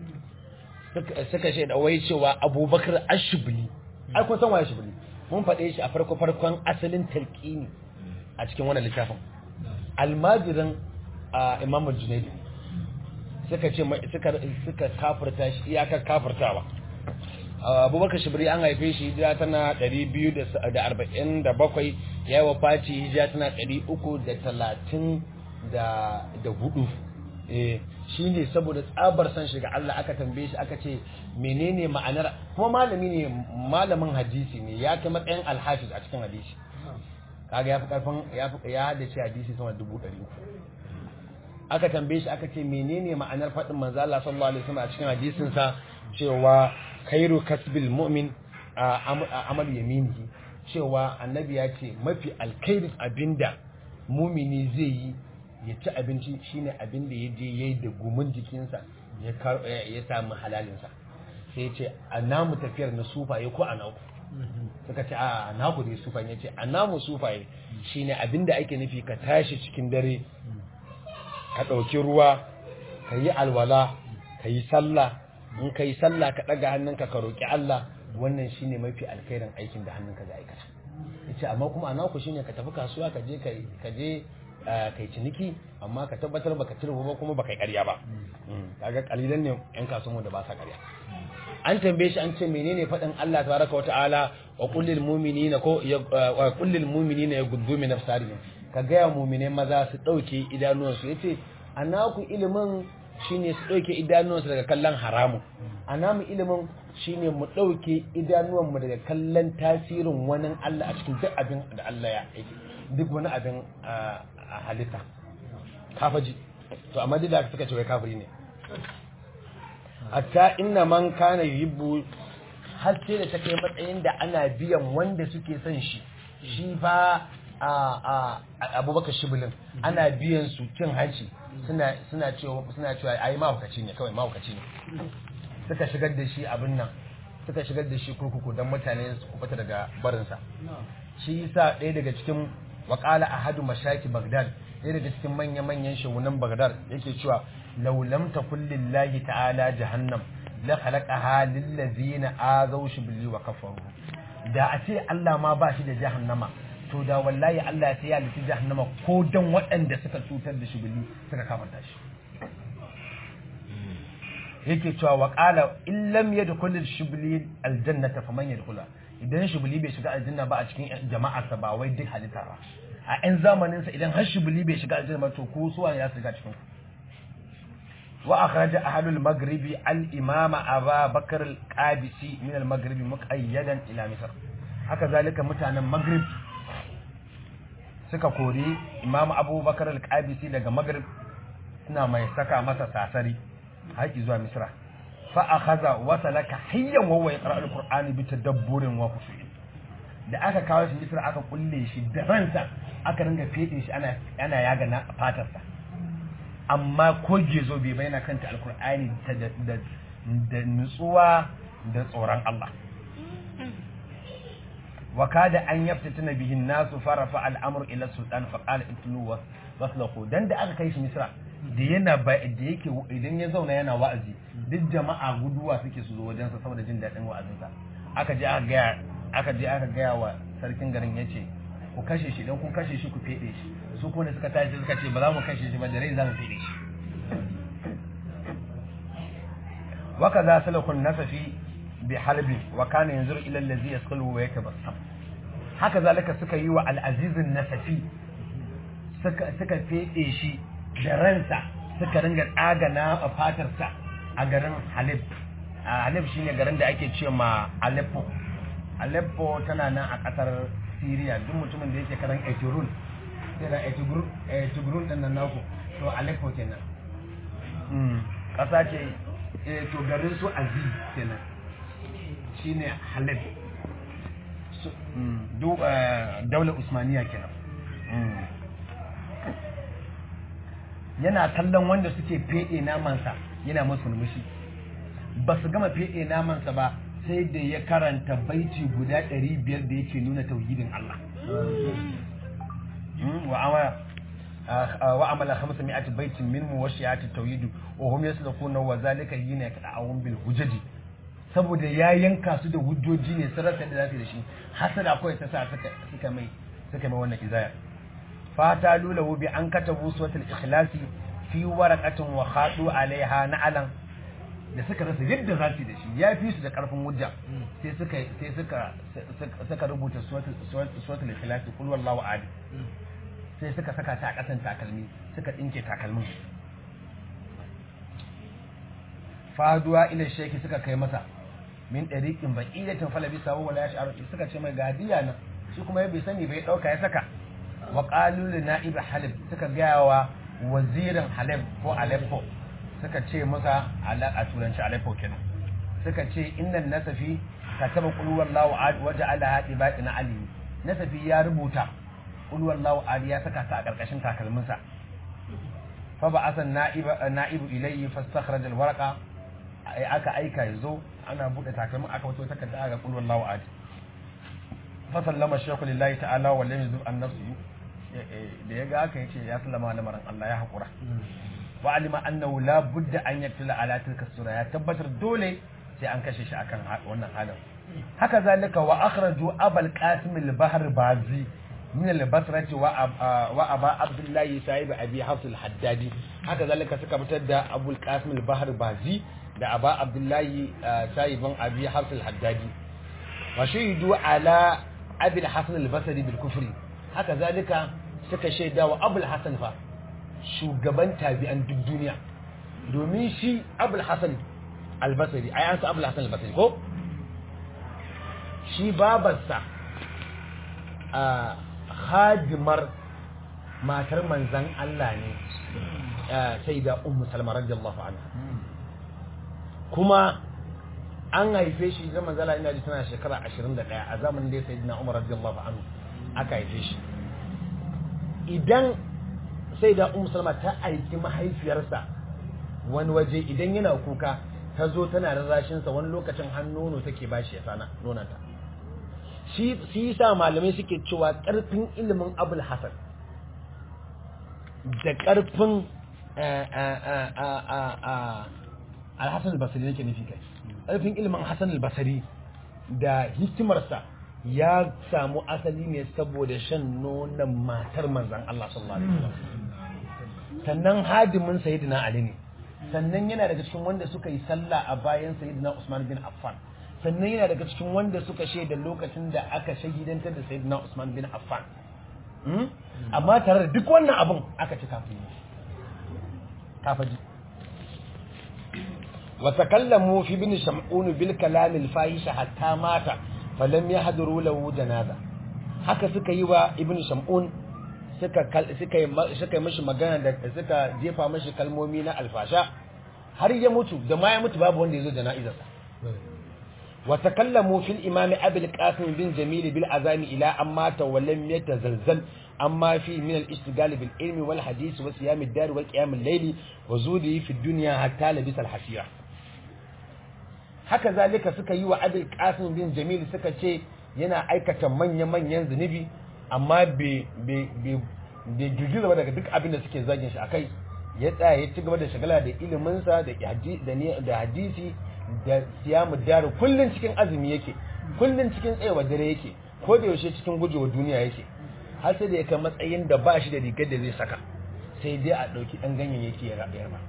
suka shaida wai cewa Abubakar Ashubli ai kun san waye Shubli mun faɗe shi a farko farkon asalin talqini a cikin wannan littafin almajirin Imam Junayd suka ce suka suka kafirta shi iyakar kafirtawa Abubakar Shibri an haife shi hijira tana ɗari biyu da arba'in da bakwai yayi wafati hijira tana ɗari uku da talatin da hudu eh shine saboda tsabar san shiga Allah aka tambaye shi aka ce menene ma'anar, kuma malami ne, malamin hadisi ne, ya kai matsayin alhafiz a cikin hadisi, kaga ya fi karfin ya fi ya haddace hadisi sama da dubu ɗari uku. Aka tambaye shi aka ce menene ma'anar faɗin manzo Allah sallallahu alaihi wasallam a cikin hadisin sa cewa khairu kasbil mu'min amal yaminihi, cewa annabi ya ce mafi alkhairin abinda mumini zai yi ya ci abinci shine abin da ya je yayi da gumin jikinsa ya ya samu halalinsa. Sai ya ce a namu tafiyar na sufaye ko a naku, suka ce a naku dai sufaye, ya ce a namu sufaye shine abin da ake nufi ka tashi cikin dare ka ɗauki ruwa ka yi alwala ka yi sallah, in ka yi sallah ka ɗaga hannunka ka roƙi Allah, wannan shine mafi alkhairin aikin da hannunka zai aikata. Ya ce amma kuma a naku shine ka tafi kasuwa ka je ka je kai ciniki amma ka tabbatar baka cire ba kuma baka yi ƙarya ba. Kaga kalilan ne yan kasuwan da ba sa ƙarya. An tambaye shi an ce menene faɗin Allah tabaraka wata'ala wa qul lil mu'minina ko wa qul lil mu'minina yaghuddu min absarihim, ka ga ya mu'mine maza su dauke idanuwansu. Yace anaku ilimin shine su dauke idanuwansu daga kallon haramun, anamu ilimin shine mu dauke idanuwanmu daga kallon tasirin wani Allah a cikin duk abin da Allah ya yi, duk wani abin a halitta kafaji. To amma duk da suka ce wai kafiri ne. Hatta inna man kana yuhibbu, har sai da take matsayin da ana biyan wanda suke son shi shi fa a a Abubakar Shibulin ana biyan su cin hanci, suna suna cewa suna cewa ai mahaukaci ne, kawai mahaukaci ne. Suka shigar da shi abin nan, suka shigar da shi kurkuku don mutane su kubuta daga barinsa. Shi yasa ɗaya daga cikin waƙala ahadu mashaki Baghdad, ɗaya daga cikin manya-manyan shugunan Baghdad yake cewa law lam takul lillahi ta'ala jahannam la khalaqaha lil ladzina azaw shibli wa kafaru. Da a ce Allah ma ba shi da jahannama, to da wallahi Allah sai ya liti jahannama ko dan waɗanda suka cutar da shibli suka kafarta shi. Yake cewa waƙala in lam yadkhul shibli aljannata faman yadkhula, idan shibli bai shiga aljanna ba a cikin jama'arsa ba wai duk halitta ba, a ƴan zamaninsa idan har shibli bai shiga aljanna ba to ko suwa ya shiga cikin ku. Wa akhraja ahlul maghribi al imama Aba Bakr al Qabisi min al maghribi muqayyadan ila Misr. Haka zalika mutanen Maghrib suka kori Imam Abu Bakr al Qabisi daga Maghrib, suna mai saka masa sasari haƙi zuwa Misra. Fa akhadha wa salaka hayyan wa yaqra al Qur'ani bi tadabburin wa khushu'in. Da aka kawo shi Misra aka kulle shi da ransa, aka ringa fede shi ana ana yaga na fatarsa, amma ko gezo bai bayyana kanta alkur'ani da da nutsuwa da tsoron Allah. wa kada an yaftatana bihin nasu farafa al'amur ila sultan fa qala itlu wa waslaqu. Dan da aka kai shi Misra, da yana ba da yake idan ya zauna yana wa'azi, duk jama'a guduwa suke su zo wajen sa saboda jin dadin wa'azinsa. Aka je aka ga aka je aka ga wa sarkin garin yace ku kashe shi, dan kun kashe shi ku fede shi. Su kuma suka tashi suka ce ba za mu kashe shi ba, da rai za mu fede shi. wa kaza salakun nasafi bi halbi wa kana yanzuru ila allazi yasqulu wa yatabassam. Haka zalika suka yi wa al-azizun nasafi, suka suka fede shi da ransa, suka ringa tsagana a fatarsa a garin Halib. Halib shine garin da ake ce ma Aleppo. Aleppo tana nan a kasar Syria. Duk mutumin da yake karan Etirun, yana Etirun Etirun din nan naku, to Aleppo kenan. Mm, kasa ce to garin su Aziz kenan. Shine Halib. Su mm, duk daular Usmaniya kenan. Mm. Yana kallon wanda suke fede namansa yana musu murmushi. Ba su gama fede namansa ba sai da ya karanta baiti guda ɗari biyar da yake nuna tauhidin Allah. wa amala khamsa mi'ati baitin min muwashiyati tauhid wa hum yaslukuna wa zalika hina yaqta'un bil hujaji. Saboda ya yanka su da hujjoji ne sarrafa da zasu da shi, hasada akwai ta sa suka suka mai suka mai wannan izaya. Fata lulahu bi an katabu suratul ikhlasi fi waraqatin wa khadu alaiha na'alan. Da suka rasa yadda za su da shi, ya fi su da karfin hujja, sai suka sai suka suka rubuta suratul suratul ikhlasi kul wallahu ahad, sai suka saka ta a kasan takalmi, suka dinke takalmin faduwa ila sheki suka kai masa min dariqin baqiyatin falabi sawu wala yash'aru suka ce mai gadiya nan shi kuma ya bai sani bai dauka ya saka wa qalu li na'ib halib suka ga wa wazirin halib ko aleppo suka ce masa ala a turanci aleppo kenan suka ce innan nasafi kataba qul huwallahu ahad waja'ala hadibaqina ali nasafi ya rubuta qul huwallahu ahad ya saka ta a karkashin takalminsa fa ba'atha an-na'ib na'ibu ilayhi fastakhraj al-waraqa aka aika yazo ana bude takalmin aka wato takarda ga qul huwallahu ahad fa sallama shaykhu lillahi ta'ala wa lam yuzur an nafsi da yaga aka yace ya sallama lamarin Allah ya hakura wa alima annahu la budda an yaktila ala tilka sura ya tabbatar dole sai an kashe shi akan wannan halin haka zalika wa akhraju abul qasim al-bahr bazi min al-basrati wa wa aba abdullah sahib abi hafs al-haddadi haka zalika suka fitar da abul qasim al-bahr bazi da aba abdullah sahibin abi hafs al-haddadi wa shahidu ala abi al-hasan al-basri bil kufri haka zalika suka shaida wa abul hasan fa shugaban tabi'an duk duniya domin shi abul hasan albasari ai an sa abul hasan albasari ko shi babarsa a khadimar matar manzan Allah ne sai da ummu salma radiyallahu anha kuma an haife shi da manzala ina ji tana shekara ashirin da ɗaya a zamanin da sayyidina umar radiyallahu anhu aka haife shi idan sai da ummu salma ta aiki mahaifiyarsa wani waje idan yana kuka ta zo tana rarrashinsa wani lokacin hannu take bashi ya sana nonanta shi shi yasa malamai suke cewa karfin ilimin abul hasan da karfin al-hasan al-basri yake nufi kai karfin ilimin hasan al-basri da hikimarsa ya samu asali ne saboda shan nonon matar manzon Allah sallallahu alaihi wasallam sannan hadimin sayyidina ali ne sannan yana daga cikin wanda suka yi sallah a bayan sayyidina Usman bin Affan sannan yana daga cikin wanda suka shaida lokacin da aka shahidantar da sayyidina Usman bin Affan amma tare da duk wannan abun aka ci kafin kafaji wa takallamu fi bin sham'un bil kalam al fahisha hatta mata falam yahduru lahu janaza haka suka yi wa ibn sham'un suka suka yi suka yi mishi magana da suka jefa mishi kalmomi na alfasha har ya mutu da ma ya mutu babu wanda yazo jana'izarsa wa takallamu fil imam abi al-qasim bin jamil bil azami ila amma tawallam yatazalzal amma fi min al-ishtigal bil ilmi wal hadith wa siyam ad-dar wal qiyam al-layli wa zudi fi ad-dunya hatta labisa al-hasira haka zalika suka yi wa abi al-qasim bin jamil suka ce yana aikata manyan manyan zunubi amma bai girgiza ba daga duk abin da suke zagin shi akai ya tsaya ya ci gaba da shagala da iliminsa da hadisi da siyamu dare kullun cikin azumi yake kullun cikin tsayawa dare yake ko da yaushe cikin gujewa duniya yake har sai da ya kai matsayin da ba shi da rigar da zai saka sai dai a ɗauki ɗan ganyayyaki ya raɓe ba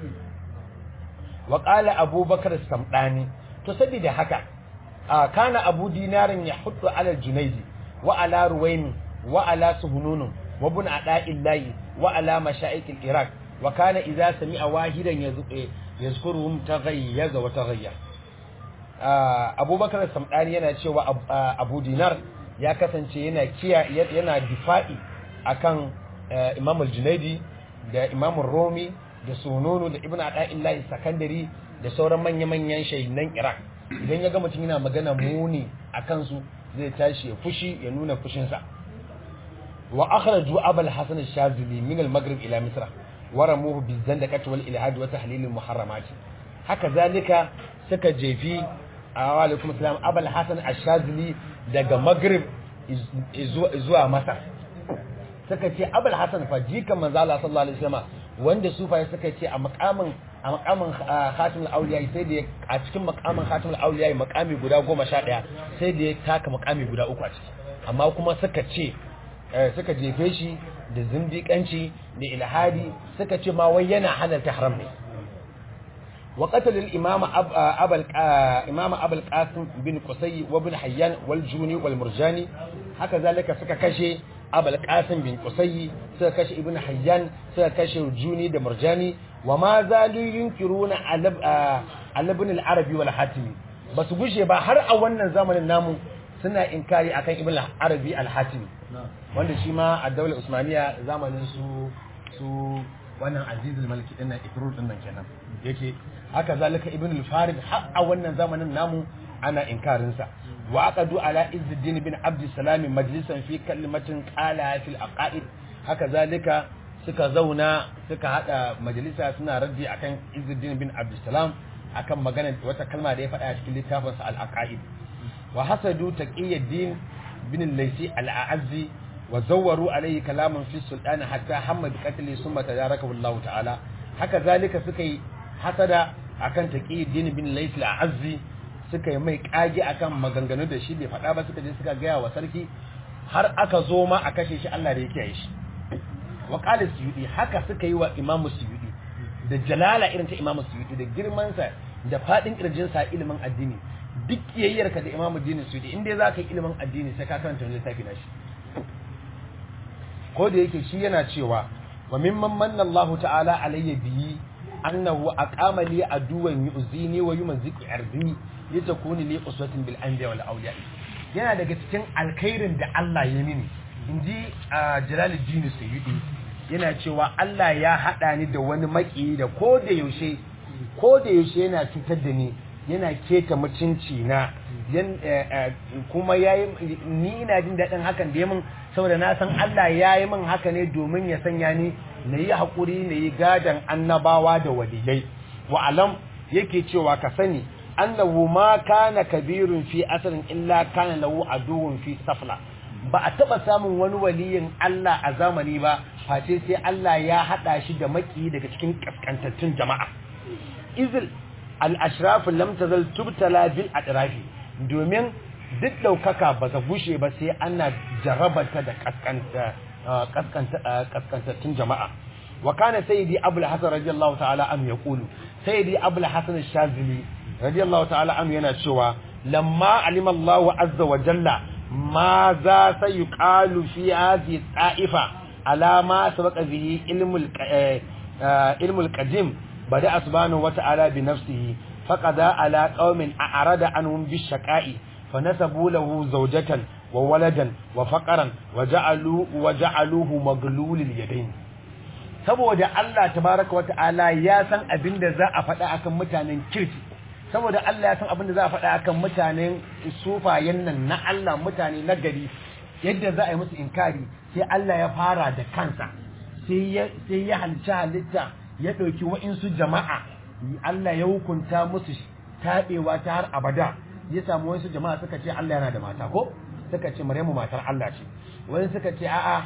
wa qala abubakar samdani to saboda haka kana abu dinarin ya hudu ala junaidi wa ala ruwaini wa ala suhunun wa bun ada'illahi wa ala mashayikh al-iraq wa kana idza sami'a wahidan yazkuruhum taghayyaza wa taghayya abubakar samdani yana cewa abu dinar ya kasance yana kiya yana difa'i akan imam al-junaidi da imam ar-rumi da sununu da ibn ada'illahi sakandari da sauran manya-manyan shahinan iraq idan ya ga mutum yana magana muni akan su zai tashi ya fushi ya nuna fushinsa wa akhraju abul hasan ash-shazili min al-maghrib ila misra wa ramuhu bizandaqati wal ilhad wa tahlil al-muharramat haka zalika suka jefi wa alaikum assalam abul hasan ash-shazili daga maghrib zuwa masar suka ce abul hasan fa jikan manzo Allah sallallahu alaihi wasallam wanda sufaye suka ce a makamin a makamin khatimul awliya sai da a cikin makamin khatimul awliya makami guda goma sha ɗaya sai da ya taka makami guda uku a ciki amma kuma suka ce suka jefe shi da zindiƙanci da ilhadi suka ce ma wai yana halalta haram ne wa qatala al imam abul imam abul qasim bin qusay wa bin hayyan wal juni wal murjani haka zalika suka kashe abul qasim bin qusay suka kashe ibn hayyan suka kashe juni da murjani wa ma zalu yunkiruna ala ibn al-arabi wal hatimi basu gushe ba har a wannan zamanin namu suna inkari akan ibn al-arabi al-hatimi wanda shi ma a daular usmaniya zamanin su su wannan aziz al-maliki din nan ikrur din nan kenan yake haka zalika ibn al-farid har a wannan zamanin namu ana inkarin sa wa aqadu ala izzuddin bin abd salam majlisan fi kalimatin qala fil aqaid haka zalika suka zauna suka hada majalisa suna raddi akan izzuddin bin abd salam akan magana wata kalma da ya faɗa a cikin littafin sa al-aqaid wa hasadu taqiyuddin bin al-laysi al-a'azzi wa zawwaru alayhi kalaman fi sultan hatta hamma bi qatli summa tadarakahu Allah ta'ala haka zalika suka yi hasada akan taqiyuddin bin laysi al-a'azzi suka yi mai kage akan maganganu da shi bai faɗa ba suka je suka gaya wa sarki har aka zo ma a kashe shi Allah da ya kiyaye shi wa qala suyudi haka suka yi wa imam suyudi da jalala irin ta imam suyudi da girman sa da fadin kirjin sa ilimin addini duk kiyayyar ka da imam addini suyudi inda za ka yi ilimin addini sai ka karanta wannan littafi nashi ko da yake shi yana cewa wa mimman manna Allah ta'ala alayya bihi annahu aqama li aduwan yu'zini wa yumziku ardi litakuni li uswatin bil anbiya wal awliya yana daga cikin alkhairin da Allah ya mini inji Jalaluddin Sayyidi yana cewa Allah ya hada ni da wani maki da ko da yaushe ko da yaushe yana cutar da ni yana keta mutunci na kuma yayi ni ina jin dadin hakan da yamin saboda na san Allah yayi min haka ne domin ya sanya ni nayi hakuri nayi gadan annabawa da waliyai wa alam yake cewa ka sani annahu ma kana kabirun fi asrin illa kana lahu aduwwun fi safla ba a taba samun wani waliyin Allah a zamani ba face sai Allah ya hada shi da maki daga cikin kaskantattun jama'a izil al-ashraf lam tazal tubtala bil atrafi domin duk daukaka ba ta gushe ba sai ana jarabata da kaskanta kaskanta kaskantattun jama'a wa kana sayyidi abul hasan radiyallahu ta'ala an yaqulu sayyidi abul hasan ash-shazili radiyallahu ta'ala an yana cewa lamma alima Allahu azza wa jalla ma za sayqalu fi hadhihi ta'ifa ala ma sabaqa bihi ilmul ilmul qadim bada subhanahu wa ta'ala bi nafsihi faqada ala qaumin a'rada anhum bishaqa'i fanasabu lahu zawjatan wa waladan wa faqran wa ja'alu wa ja'aluhu maglulil yadayn saboda Allah tabaaraka wa ta'ala ya san abinda za a faɗa akan mutanen kirki saboda Allah ya san abinda za a faɗa akan mutanen sufayen nan na Allah mutane na gari yadda za a yi musu inkari sai Allah ya fara da kansa sai ya sai ya halitta halitta ya dauki wa'insu jama'a Allah ya hukunta musu tabewa ta har abada ya samu wa'insu jama'a suka ce Allah yana da mata ko suka ce Maryamu matar Allah ce wani suka ce a'a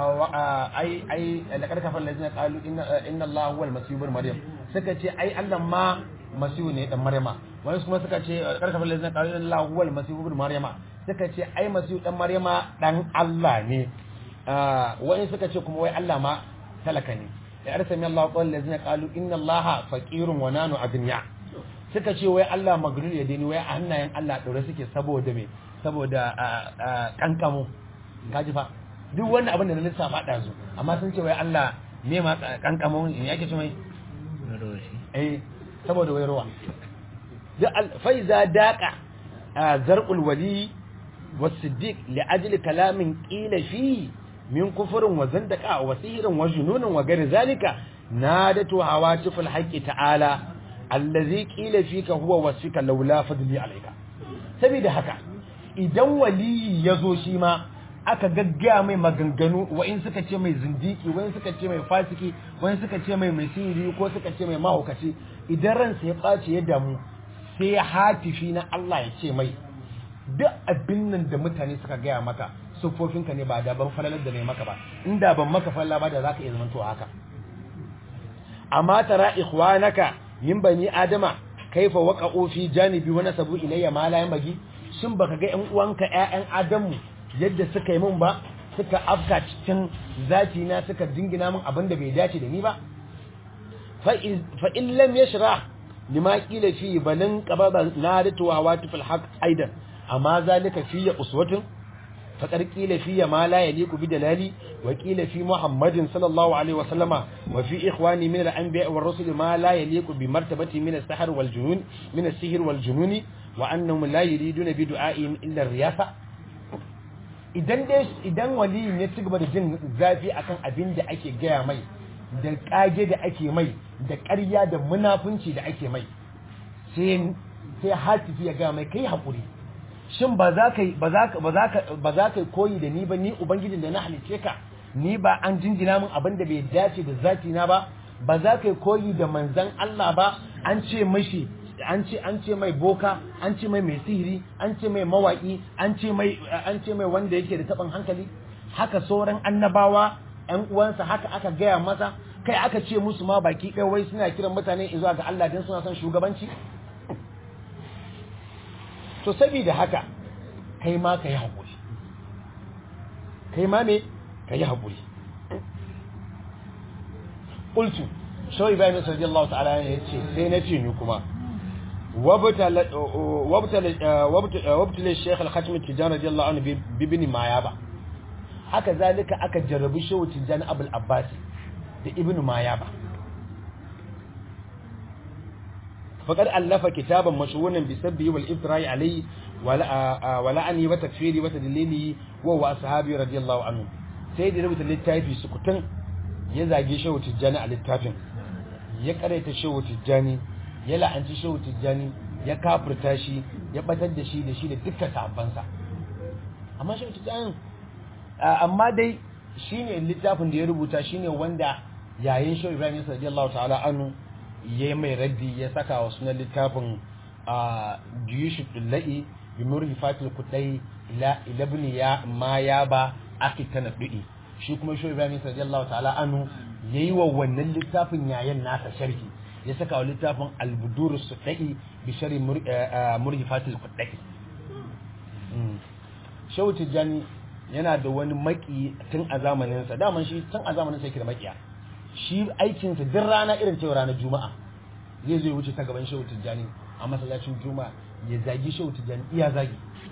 ai ai laqad kafara allazina qalu inna inna Allah huwal masih ibn maryam suka ce ai Allah ma masihu ne dan maryama wani kuma suka ce laqad kafara allazina qalu inna Allah huwal masih ibn maryama suka ce ai masihu dan maryama dan Allah ne wani suka ce kuma wai Allah ma talaka ne ya arsami Allah qawlan allazina qalu inna Allah faqirun wa nanu agniya suka ce wai Allah maglul yadini wai hannayen Allah daure suke saboda me saboda kankamo kaji fa duk wannan abin da na lissafa da su amma sun ce wai Allah me ma kankamo ne yake ce mai eh saboda wai ruwa da fa iza daqa zarqul wali was-siddiq li ajli kalamin qila fi min kufrin wa zandaqa wa sihrin wa jununin wa gari zalika nadatu hawatiful haqqi ta'ala allazi qila fika huwa wasfika laula fadli alayka saboda haka idan waliyi yazo shi ma aka gaggaya mai maganganu wa'in suka ce mai zindiki wa'in suka ce mai fasiki wa'in suka ce mai misiri ko suka ce mai mahaukaci idan ransa ya ɓace ya damu sai hatifi na Allah ya ce mai duk abin nan da mutane suka gaya maka sufofinka ne ba da ban falalar da ne maka ba inda ban maka falala ba da zaka iya zaman to haka amma tara ikhwanaka min bani adama kaifa waqa'u fi janibi wa nasabu ilayya ma la yanbaghi shin baka ga ƴan uwanka ƴaƴan adamu yadda suka yi min ba suka afka cikin zati na suka dingina min abin da bai dace da ni ba fa in lam yashrah lima qila fi balin qababa nadatu wa watifil haqq aidan amma zalika fi uswatun faqad qila fi ma la yaliqu bi dalali wa qila fi muhammadin sallallahu alaihi wa sallama wa fi ikhwani min al-anbiya war rusul ma la yaliqu bi martabati min as-sihr wal junun min as-sihr wal junun wa annahum la yuriduna bi du'a'ihim illa ar-riyasa idan dai idan waliyin ya ci gaba da jin zafi akan abin da ake gaya mai da kage da ake mai da ƙarya da munafunci da ake mai sai sai hatifi ya gaya mai kai hakuri shin ba za ka ba za ka ba za ka ba za ka koyi da ni ba ni ubangijin da na halice ka ni ba an jinjina min abin da bai dace da zati na ba ba za ka koyi da manzon Allah ba an ce mashi an ce an ce mai boka an ce mai mai sihiri an ce mai mawaki an ce mai an ce mai wanda yake da taban hankali haka sauran annabawa ƴan uwansa haka aka gaya masa kai aka ce musu ma baki ɗaya wai suna kiran mutane zuwa ga Allah dan suna son shugabanci to saboda haka kai ma kai hakuri kai ma me kai hakuri qultu shaw ibrahim radiyallahu ta'ala yace sai na ce ni kuma وابتل وابتل وابتل الشيخ الختم التجاني رضي الله عنه بابن مايابا haka zalika aka jarrabi shehu tijani abul abbasi da ibnu mayaba faqad allafa kitaban mashhuran bi sabbi wal iftira'i alayhi wa la'ani wa takfiri wa tadlili wa wa ashabi radiyallahu anhu sai da rubuta littafi sukutun ya zage shehu tijani a littafin ya karaita shehu tijani ya la'anci shehu tijjani ya kafirta shi ya batar da shi da shi da dukkan sahabbansa amma shehu tijjani amma dai shine littafin da ya rubuta shine wanda yayin shehu ibrahim radiyallahu ta'ala anhu yayi mai raddi ya saka wa sunan littafin juyush dullai bi murhifatil kudai ila ibn ya ma ya ba akhi tanaddi shi kuma shehu ibrahim radiyallahu ta'ala anhu yayi wa wannan littafin yayin nasa sharhi ya saka wa littafin al-budur as-sudai bi shari murhifatil kudai shehu tijjani yana da wani maki tun a zamanin sa daman shi tun a zamanin sa yake da makiya shi aikin sa duk rana irin cewa ranar juma'a zai zo ya wuce ta gaban shehu tijjani a masallacin juma'a ya zagi shehu tijjani iya zagi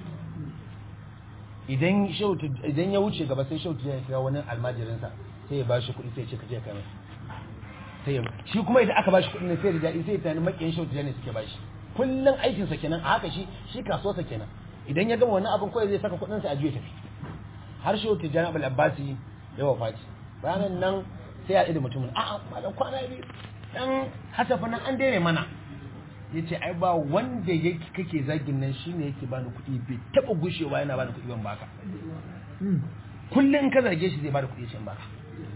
idan shehu idan ya wuce gaba sai shehu tijjani ya kira wani almajirin sa sai ya bashi kuɗi sai ya ce ka je ka mai sai shi kuma idan aka bashi kuɗin sai da sai ta makiyin shehu tijjani suke bashi kullun aikin sa kenan a haka shi shi kasuwar sa kenan idan ya gama wannan abin kawai zai saka kuɗin sa a juye tafi har shehu tijjani abul abbasi ya wafati ranan nan sai ya da mutumin a'a malam kwana biyu dan hasafa nan an daina mana yace ai ba wanda yake kake zagin nan shine yake bani kuɗi bai taba gushewa yana bani kuɗi ban baka kullun ka zage shi zai bada kuɗi sai baka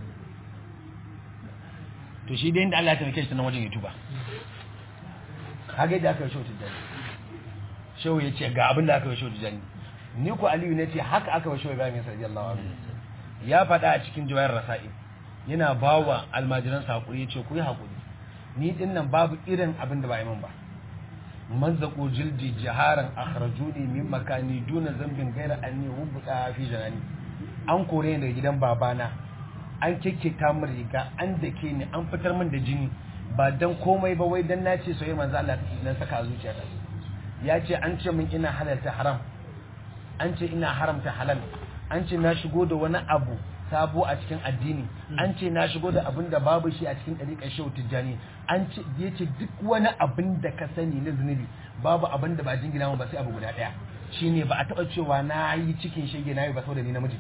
to shi dai inda Allah ya taimake shi nan wajen YouTube kage da aka yi shehu tijjani shehu yace ga abin da aka yi shehu tijjani ni ko Aliyu nace haka aka yi shehu Ibrahim radiyallahu anhu ya faɗa a cikin jawayar rasail yana bawa almajiran sa hakuri yace ku yi hakuri ni din nan babu irin abin da ba yi min ba mazzaqu jildi jaharan akhrajuni min makani duna zambin gaira anni wubqa fi janani an kore ni daga gidan babana an kekketa min riga an dake ni an fitar min da jini ba dan komai ba wai dan nace soyayya manzo Allah dan saka zuciyata ya ce an ce min ina halalta haram an ce ina haramta halal an ce na shigo da wani abu sabo a cikin addini an ce na shigo da abin da babu shi a cikin ɗariƙar shehu tijjani an ce ya ce duk wani abin da ka sani na zunubi babu abin da ba jingina ba sai abu guda ɗaya shine ba a taɓa cewa na yi cikin shege na yi ba saboda ni namiji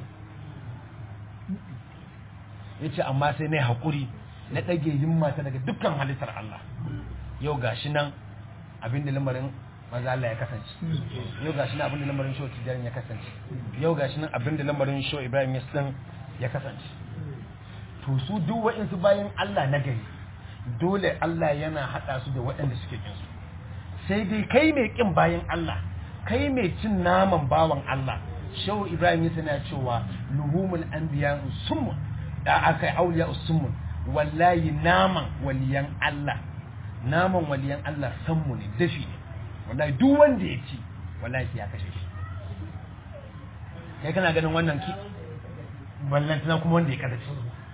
ya ce amma sai na yi haƙuri na ɗage himmata daga dukkan halittar Allah yau gashi nan abin da lamarin maza Allah ya kasance yau gashi nan abin da lamarin shehu tijjani ya kasance yau gashi nan abin da lamarin shehu Ibrahim ya san ya kasance to su duk waɗansu bayan Allah na gari dole Allah yana haɗa su da waɗanda suke kin su sai dai kai mai kin bayan Allah kai mai cin naman bawan Allah shehu Ibrahim ya sana cewa luhumul anbiya summun da akai auliya summun wallahi naman waliyan Allah naman waliyan Allah sammu ne dafi ne wallahi duk wanda ya ci wallahi ya kashe shi kai kana ganin wannan ki wallan tana kuma wanda ya kashe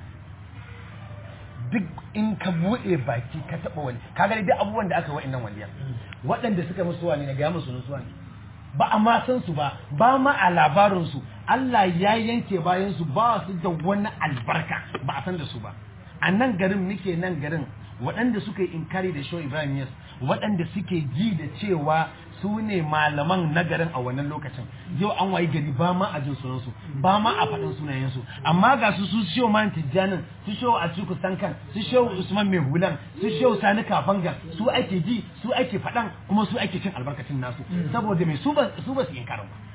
duk in ka bude baki ka taba wani kaga duk abubuwan da aka yi wa'annan waliyan waɗanda suka musu wani ne ga musu musu wani ba a ma san su ba ba ma a labarin su Allah ya yanke bayan su ba su da wani albarka ba a san da su ba a nan garin muke nan garin waɗanda suka yi inkari da Shehu Ibrahim Yas waɗanda suke ji da cewa su ne malaman na garin a wannan lokacin yau an wayi gari ba ma a jin sunansu ba ma a faɗin sunayensu amma ga su su Shehu Man Tijjanin su Shehu Atiku Sankan su Shehu Usman Mai Hulan su Shehu Sani Kafanga su ake ji su ake faɗan kuma su ake cin albarkacin nasu saboda mai su ba su ba su inkarin ba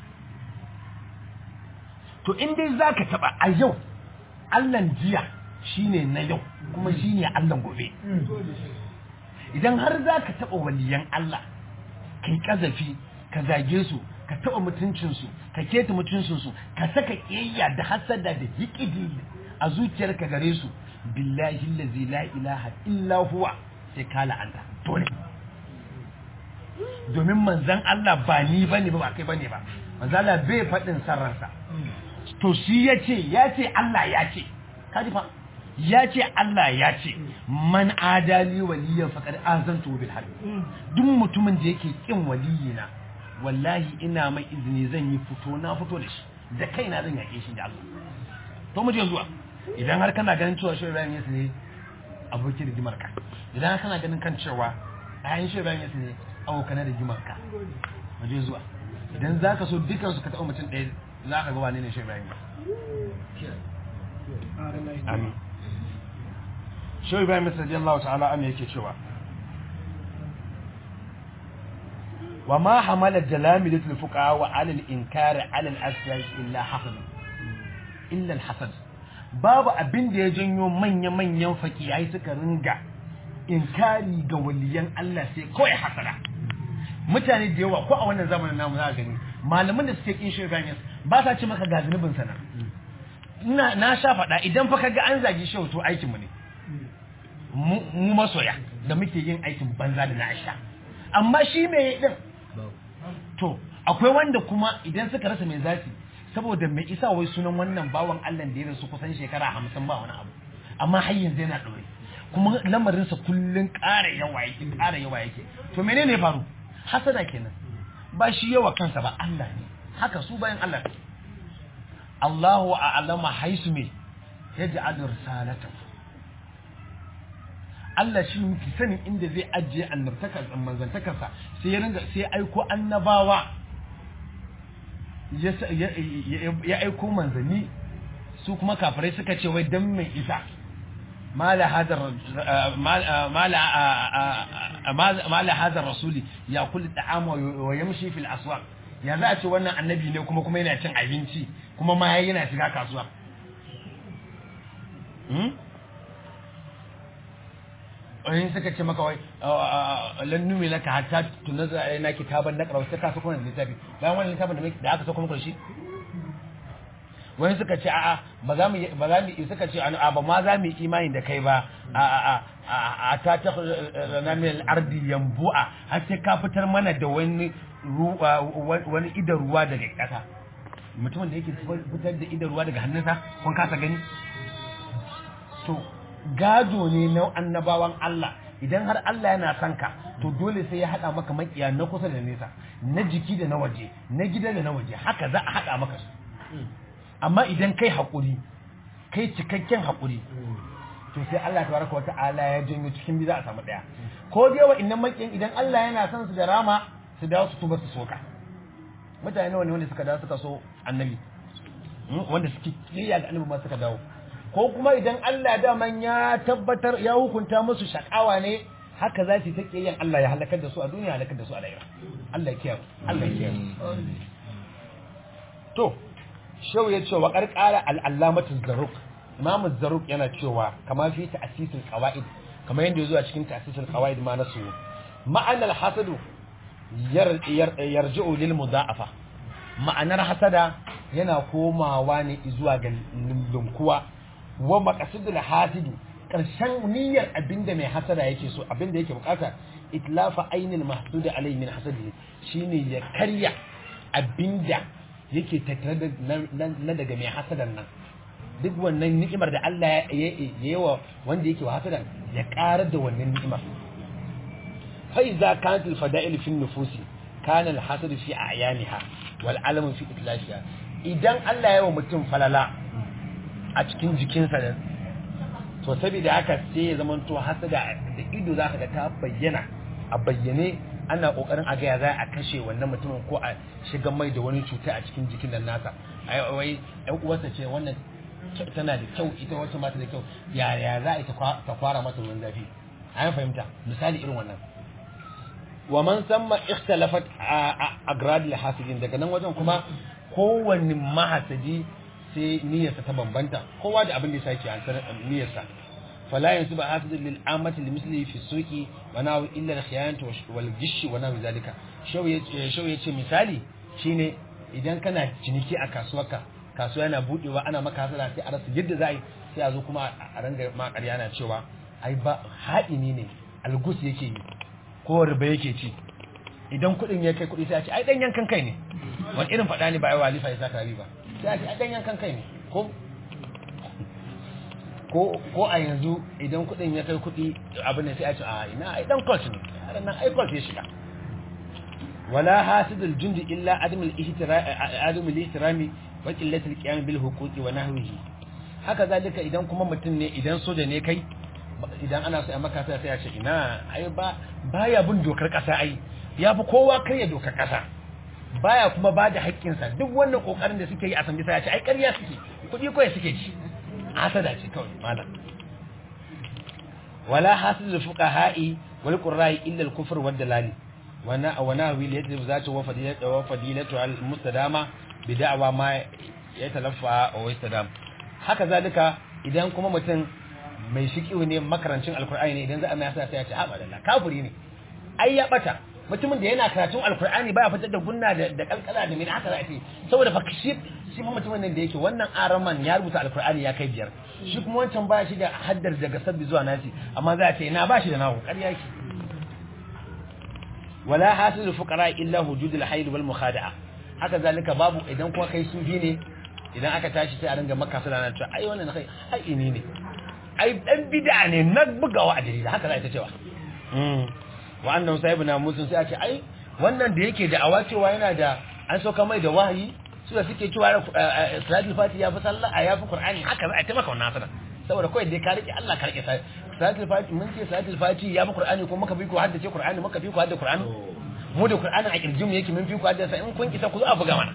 to in dai zaka taba a yau Allahn jiya shine na yau kuma shine Allahn gobe idan har zaka taba waliyan Allah kai kazafi ka zage su ka taba mutuncin su ka keta mutuncin su ka saka kiyayya da hasada da hikidi a zuciyarka gare su billahi allazi la ilaha illa huwa sai kala anta dole domin manzon Allah ba ni bane ba kai bane ba manzon Allah bai fadin sarransa to shi yace yace Allah yace kaji fa yace Allah yace man adali waliyan faqad azantu bil harb duk mutumin da yake kin waliyina wallahi ina mai izini zan yi fito na fito da shi da kaina zan yake shi da Allah to mu je zuwa idan har kana ganin cewa Shehu Ibrahim Yas ne abokin rigimar ka idan har kana ganin kan cewa ayin Shehu Ibrahim Yas ne abokan rigimar ka mu je zuwa idan zaka so dukan su ka taɓa mutum ɗaya zaka ga wane ne Shehu Ibrahim amin Shehu Ibrahim Yas radiyallahu ta'ala an yake cewa wa ma hamala jalamilatul fuqaha wa ala al-inkar ala al-asrar illa hasad illa al-hasad babu abin da ya janyo manya manyan fakiyai suka ringa inkari ga waliyan Allah sai kawai hasada mutane da yawa ko a wannan zamanin namu za ka gani malaman da suke kin Shehu Ibrahim ba sa ce maka ga zunubin sana ina na sha faɗa idan fa kaga an zagi Shehu to aikin mu ne mu masoya da muke yin aikin banza da na aisha amma shi me din to akwai wanda kuma idan suka rasa mai zafi saboda mai isa wai sunan wannan bawan Allah da ya rasu kusan shekara hamsin ba wani abu amma har yanzu yana dore kuma lamarin sa kullun ƙara yawa yake ƙara yawa yake to menene ya faru hasada kenan ba shi yawa kansa ba Allah ne haka su bayan Allah Allahu a'lama haisu me yaj'al risalatahu Allah shi muke sanin inda zai ajiye annabtakar manzantakarsa sai ya ringa sai aiko annabawa ya ya aiko manzanni su kuma kafirai suka ce wai dan mai isa mala hadar mala mala hadar rasuli ya kullu ta'ama wa yamshi fil aswaq ya za a ce wannan annabi ne kuma kuma yana cin abinci kuma ma yana shiga kasuwa wani suka ce maka wai lan numi laka hatta tunazza alaina kitaban naqra sai ka sako wannan littafi bayan wannan littafin da aka sako muku shi wani suka ce a'a ba za mu ba za mu suka ce a ba ma za mu imani da kai ba a a a ta ta rana min al-ardi yanbu'a har sai ka fitar mana da wani wani idan ruwa daga ƙasa mutumin da yake fitar da idan ruwa daga hannunsa kun kasa gani to gado ne na annabawan Allah idan har Allah yana son ka to dole sai ya hada maka makiya na kusa da nesa na jiki da na waje na gida da na waje haka za a hada maka su amma idan kai hakuri kai cikakken hakuri to sai Allah tabaraka wa ta'ala ya janyo cikin bi za a samu daya ko dai wa innan makiyan idan Allah yana son su da rama su dawo su tuba su soka mutane nawa ne wanda suka dawo suka so annabi wanda suke kiyaya ga annabi ma suka dawo ko kuma idan Allah daman ya tabbatar ya hukunta musu shakawa ne haka za su take yin Allah ya halakar da su a duniya halakar da su a lahira Allah ya kiyaye Allah ya kiyaye to shau ya ce wa qarqara al-allamatu zarruq imam az-zarruq yana cewa kama fi ta'sisul qawaid kamar yanda yazo a cikin ta'sisul qawaid ma nasu ma'ana al-hasadu yarji'u lil mudha'afa ma'anar hasada yana komawa ne zuwa ga lumkuwa wa maqasidul hasidu karshen niyyar abinda mai hasada yake so abinda yake bukata itlafa ainil mahsud alayhi min hasadihi shine ya karya abinda yake tattare na daga mai hasadan nan duk wannan ni'imar da Allah ya yi wa wanda yake wa hasadan ya karar da wannan ni'imar fa iza kanat al fada'il fi nufusi kana al-hasad fi a'yaniha wal alam fi itlashiha idan Allah ya yi wa mutum falala a cikin jikinsa da to saboda haka sai ya zama to hasada da ido zaka ga ta bayyana a bayyane ana kokarin a ga ya za a kashe wannan mutumin ko a shiga mai da wani cuta a cikin jikin nan nasa ai wai ɗan uwarsa ce wannan tana da kyau ita wacce mata da kyau ya ya za a ta kwara mata ruwan zafi an fahimta misali irin wannan wa man samma ikhtalafat agrad al-hasidin daga nan wajen kuma kowanne mahasadi sai niyyarsa ta bambanta kowa da abin da yasa yake ansar niyyarsa fala yansuba hasidun lil amati li misli fi suqi wa nahu illa al khiyanat wal gish wa nahu zalika shaw yace shaw yace misali shine idan kana ciniki a kasuwarka kasuwa yana budewa ana maka hasara sai a rasa yadda za a yi sai a zo kuma a ranga ma ƙarya na cewa ai ba haɗini ne algus yake yi ko riba yake ci idan kuɗin ya kai kuɗi sai a ce ai dan yankan kai ne wani irin faɗa ne ba ai walifa ya saka riba sai a ce ai dan yankan kai ne ko ko ko a yanzu idan kuɗin ya kai kuɗi abin ne sai a ce a ina ai dan colt ne a nan ai colt ya shiga wala hasidul jundi illa adamul ihtirami adamul ihtirami wa qillatul qiyam bil huquqi wa nahwihi haka zalika idan kuma mutum ne idan soja ne kai idan ana so a maka sai ya ce ina ai ba baya bin dokar kasa ai yafi kowa karya dokar kasa baya kuma ba da haƙƙinsa duk wannan kokarin da suke yi a san bisa ya ce ai ƙarya suke kuɗi kawai suke ci hasada ce kawai malam wala hasidul fuqaha'i wal qurra'i illa al kufr wad dalali wana wana wi yadda zata wa fadilatu wa fadilatu al mustadama bi da'wa ma ya talaffa wa istadam haka zalika idan kuma mutum mai shiqiu ne makarancin alqur'ani ne idan za a mai sai ya ce ha badalla kafiri ne ai ya bata mutumin da yana karatun alqur'ani baya fitar da gunna da da kalkala da min haka za a ce saboda fa shi shi fa mutumin nan da yake wannan araman ya rubuta alqur'ani ya kai biyar shi kuma wancan baya shi da haddar daga sabbi zuwa nasi amma za a ce ina ba shi da nawo ƙarya yake wala hasidul fuqara illa wujudul hayd wal mukhada'a haka zalika babu idan kuma kai sufi ne idan aka tashi sai a ringa maka salana cewa ai wannan kai ai ini ne ai dan bid'a ne na bugawa a dalili haka za ta cewa mm wa annahu sahibuna musun sai a ce ai wannan da yake da awa cewa yana da an sauka mai da wahayi su da suke cewa salatul fati ya fi sallah a yafi qur'ani haka za a ta maka wannan sana saboda kai dai ka rike Allah ka rike sai salatul fati mun ce salatul fati ya fi qur'ani ko muka bi ku haddace qur'ani muka bi ku haddace qur'ani mu da qur'anin a kirjin mu yake mun fi ku haddace in kun kisa ku zo a buga mana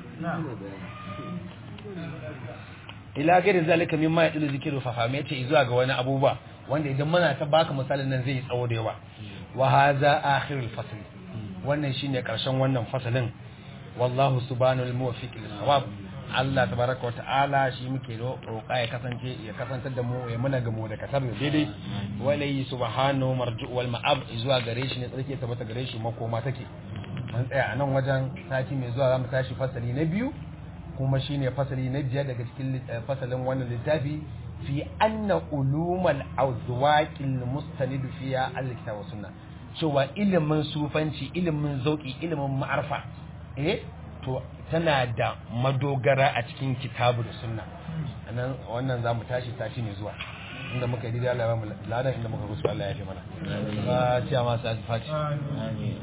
ila gari zalika mimma yadulu zikiru fa fa yace zuwa ga wani abubuwa wanda idan muna ta baka misalin nan zai tsawo da yawa wa hadha akhirul fasl wannan shine karshen wannan fasalin wallahu subhanahu al-muwaffiq lis-sawab Allah tabaraka wata'ala shi muke roƙa ya kasance ya kasantar da mu ya muna gamo da kasar da daidai walai subhanahu marji'u wal ma'ab zuwa gare shi ne tsarki tabbata gare shi makoma take mun tsaya a nan wajen sati mai zuwa zamu tashi fasali na biyu kuma shine fasali na biyar daga cikin fasalin wannan littafi fi anna ulumal awzwaqil mustanid fiya al-kitab wa sunna cewa ilimin sufanci ilimin zauki ilimin ma'arfa eh to tana da madogara a cikin kitabu da sunna anan wannan zamu tashi tashi ne zuwa inda muka yi Allah ya ba mu ladan inda muka rusu Allah ya fi mana ba ciya ma sa fati amin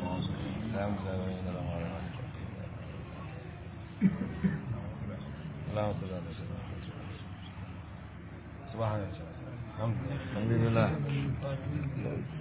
Allahumma salli ala sayyidina Muhammad subhanallahi alhamdulillah